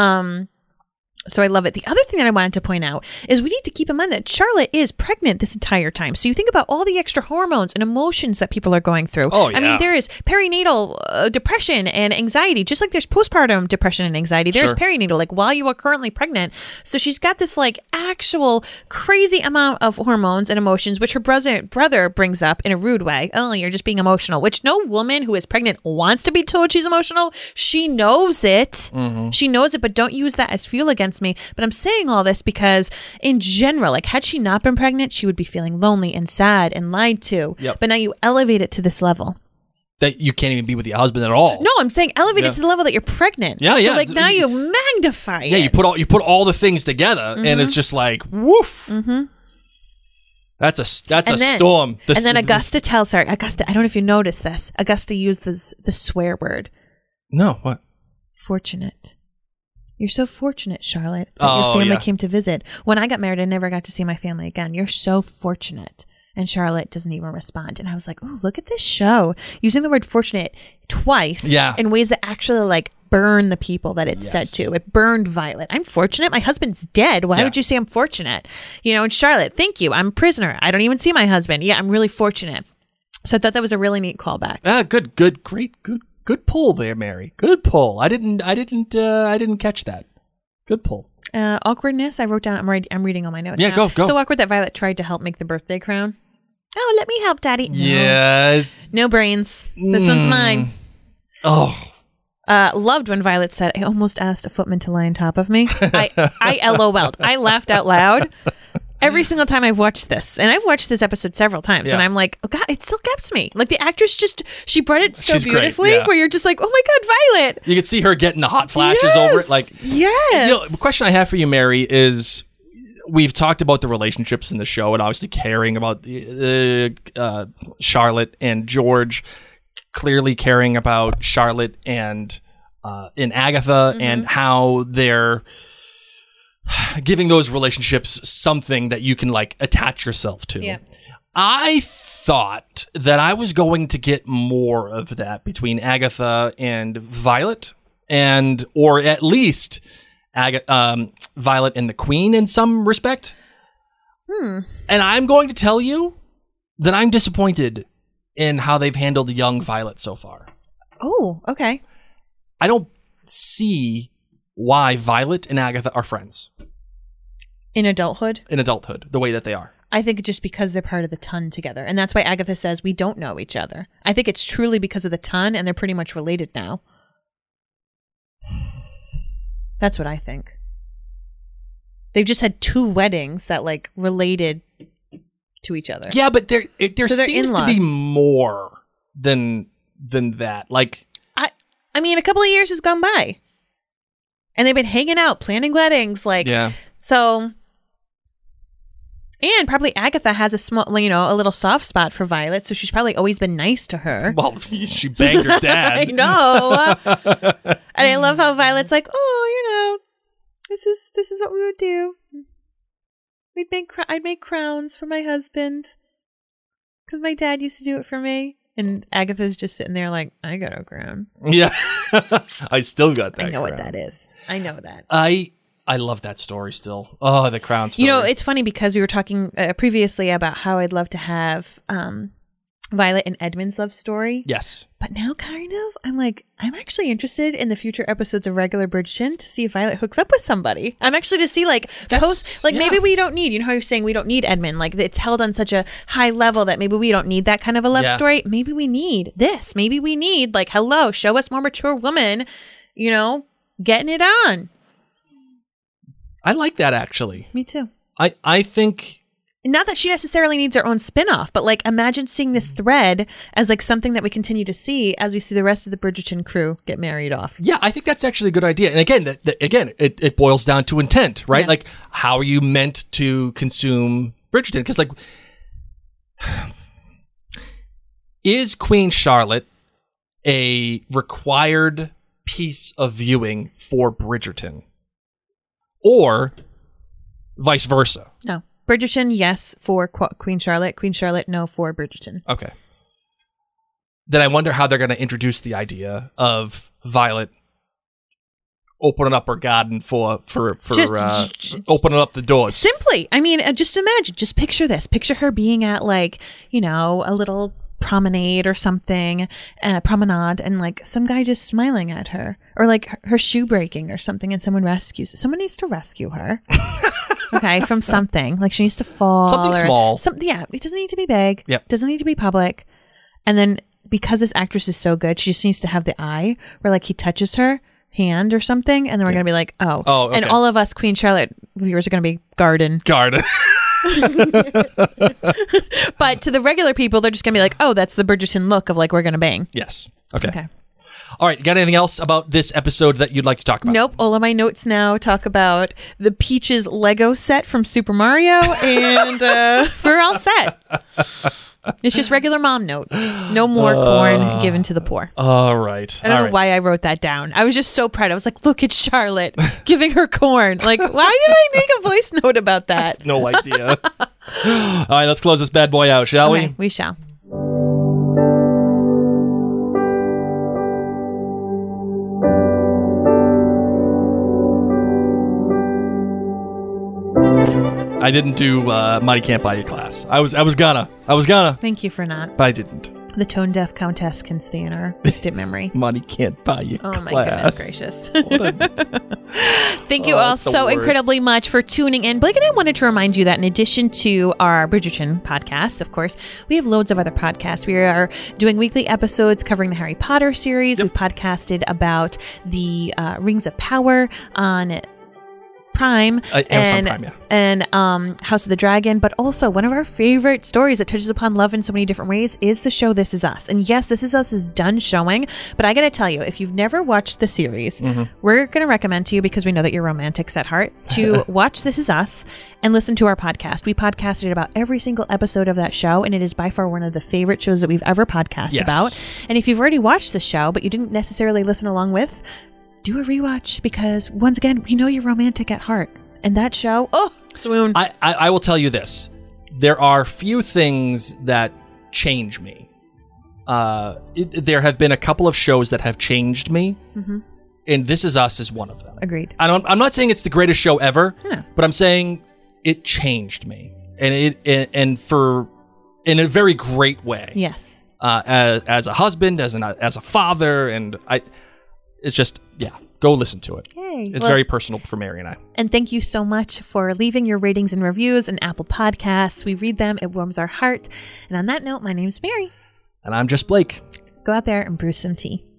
So I love it. The other thing that I wanted to point out is we need to keep in mind that Charlotte is pregnant this entire time. So you think about all the extra hormones and emotions that people are going through. Oh, I mean, yeah. there is perinatal depression and anxiety, just like there's postpartum depression and anxiety. There's Sure. perinatal, like while you are currently pregnant. So she's got this like actual crazy amount of hormones and emotions, which her brother brings up in a rude way. Oh, you're just being emotional, which no woman who is pregnant wants to be told she's emotional. She knows it. She knows it, but don't use that as fuel against me. But I'm saying all this because in general, like had she not been pregnant, she would be feeling lonely and sad and lied to. Yep. But now you elevate it to this level. that you can't even be with your husband at all. No, I'm saying elevate it to the level that you're pregnant. Yeah, So yeah. like now you magnify Yeah, it. you put all the things together, and it's just like woof. That's a storm. And then Augusta tells her, Augusta, I don't know if you noticed this. Augusta used the swear word, No, what? fortunate. You're so fortunate, Charlotte, that Oh, your family yeah. came to visit. When I got married, I never got to see my family again. You're so fortunate. And Charlotte doesn't even respond. And I was like, oh, look at this show. Using the word fortunate twice Yeah. in ways that actually like burn the people that it's said Yes. to. It burned Violet. I'm fortunate. My husband's dead. Why Yeah. would you say I'm fortunate? You know, and Charlotte, thank you. I'm a prisoner. I don't even see my husband. Yeah, I'm really fortunate. So I thought that was a really neat callback. Good pull there, Mary. Good pull. I didn't catch that. Good pull. Awkwardness. I wrote down. I'm reading all my notes. Yeah, now. go. So awkward that Violet tried to help make the birthday crown. Oh, let me help, Daddy. No. Yes. No brains. This one's mine. Oh. Loved when Violet said, I almost asked a footman to lie on top of me. I LOL'd. I laughed out loud every single time I've watched this. And I've watched this episode several times. Yeah. And I'm like, oh God, it still gets me. Like the actress she brought it so She's great, beautifully yeah. where you're just like, oh my God, Violet. You can see her getting the hot flashes over it. Like, yes. you know, the question I have for you, Mary, is we've talked about the relationships in the show and obviously caring about Charlotte and George, clearly caring about Charlotte and Agatha and how they're giving those relationships something that you can like attach yourself to. Yeah. I thought that I was going to get more of that between Agatha and Violet, or at least Violet and the Queen in some respect. And I'm going to tell you that I'm disappointed in how they've handled young Violet so far. Oh, okay. I don't see why Violet and Agatha are friends In adulthood, in adulthood, the way that they are. I think just because they're part of the ton together. And that's why Agatha says we don't know each other. I think it's truly because of the ton and they're pretty much related now. That's what I think. They've just had 2 weddings that like related to each other. Yeah, but there So they're seems to in-laws. be more than that. Like, I mean, a couple of years has gone by. And they've been hanging out, planning weddings, like yeah. so. And probably Agatha has a little soft spot for Violet, so she's probably always been nice to her. Well, she banged her dad. I know. And I love how Violet's like, oh, this is what we would do. I'd make crowns for my husband because my dad used to do it for me. And Agatha's just sitting there like, I got a crown. Yeah. I still got that. I know what crown. that is. I know that. I love that story still. Oh, the crown story. You know, it's funny because we were talking previously about how I'd love to have Violet and Edmund's love story. Yes. But now kind of, I'm like, I'm actually interested in the future episodes of Regular Bridgerton to see if Violet hooks up with somebody. I'm actually to see maybe we don't need, you know how you're saying we don't need Edmund. Like it's held on such a high level that maybe we don't need that kind of a love story. Maybe we need this. Maybe we need like, hello, show us more mature woman, getting it on. I like that actually. Me too. I think not that she necessarily needs her own spin-off, but like imagine seeing this thread as like something that we continue to see as we see the rest of the Bridgerton crew get married off. Yeah, I think that's actually a good idea. And again, it boils down to intent, right? Yeah. Like, how are you meant to consume Bridgerton? Because like, is Queen Charlotte a required piece of viewing for Bridgerton? Or vice versa? No. Bridgerton, yes, for Queen Charlotte. Queen Charlotte, no, for Bridgerton. Okay. Then I wonder how they're going to introduce the idea of Violet opening up her garden for opening up the doors. Simply, I mean, just imagine, just picture this. Picture her being at like, you know, a little promenade or something, promenade, and like some guy just smiling at her, or like her shoe breaking or something, and someone rescues. Someone needs to rescue her. Okay, from something. Like she needs to fall. Something or small. Yeah, it doesn't need to be big. Yep. Doesn't need to be public. And then because this actress is so good, she just needs to have the eye where like he touches her hand or something, and then we're going to be like, oh. Okay. And all of us Queen Charlotte viewers are going to be garden. Garden. But to the regular people, they're just going to be like, oh, that's the Bridgerton look of like, we're going to bang. Yes. Okay. Okay. All right. You got anything else about this episode that you'd like to talk about? Nope. All of my notes now talk about the Peaches Lego set from Super Mario, and we're all set. It's just regular mom notes. No more corn given to the poor. All right. I don't know why I wrote that down. I was just so proud. I was like, look, it's Charlotte giving her corn. Like, why did I make a voice note about that? No idea. All right. Let's close this bad boy out, shall Okay, we shall. I didn't do Money Can't Buy You class. I was gonna, Thank you for not. but I didn't. The tone deaf countess can stay in our distant memory. Money Can't Buy You Oh class. my goodness gracious. Thank you Oh, all it's the so worst. incredibly much for tuning in. Blake and I wanted to remind you that in addition to our Bridgerton podcast, of course, we have loads of other podcasts. We are doing weekly episodes covering the Harry Potter series. We've podcasted about the Rings of Power on Prime, Amazon Prime, yeah. and House of the Dragon, but also one of our favorite stories that touches upon love in so many different ways is the show This Is Us. And yes, This Is Us is done showing, but I gotta tell you, if you've never watched the series, we're gonna recommend to you, because we know that you're romantics at heart, to watch This Is Us and listen to our podcast. We podcasted about every single episode of that show, and it is by far one of the favorite shows that we've ever podcasted Yes. about. And if you've already watched the show, but you didn't necessarily listen along with, do a rewatch, because once again, we know you're romantic at heart. And that show, oh, swoon. I will tell you this. There are few things that change me. There have been a couple of shows that have changed me, and This Is Us is one of them. Agreed. I'm not saying it's the greatest show ever, No. but I'm saying it changed me, and in a very great way. Yes. As a husband, as a father, and it's just, yeah, go listen to it. Yay. It's Well, very personal for Mary and I. And thank you so much for leaving your ratings and reviews in Apple Podcasts. We read them. It warms our heart. And on that note, my name's Mary. And I'm just Blake. Go out there and brew some tea.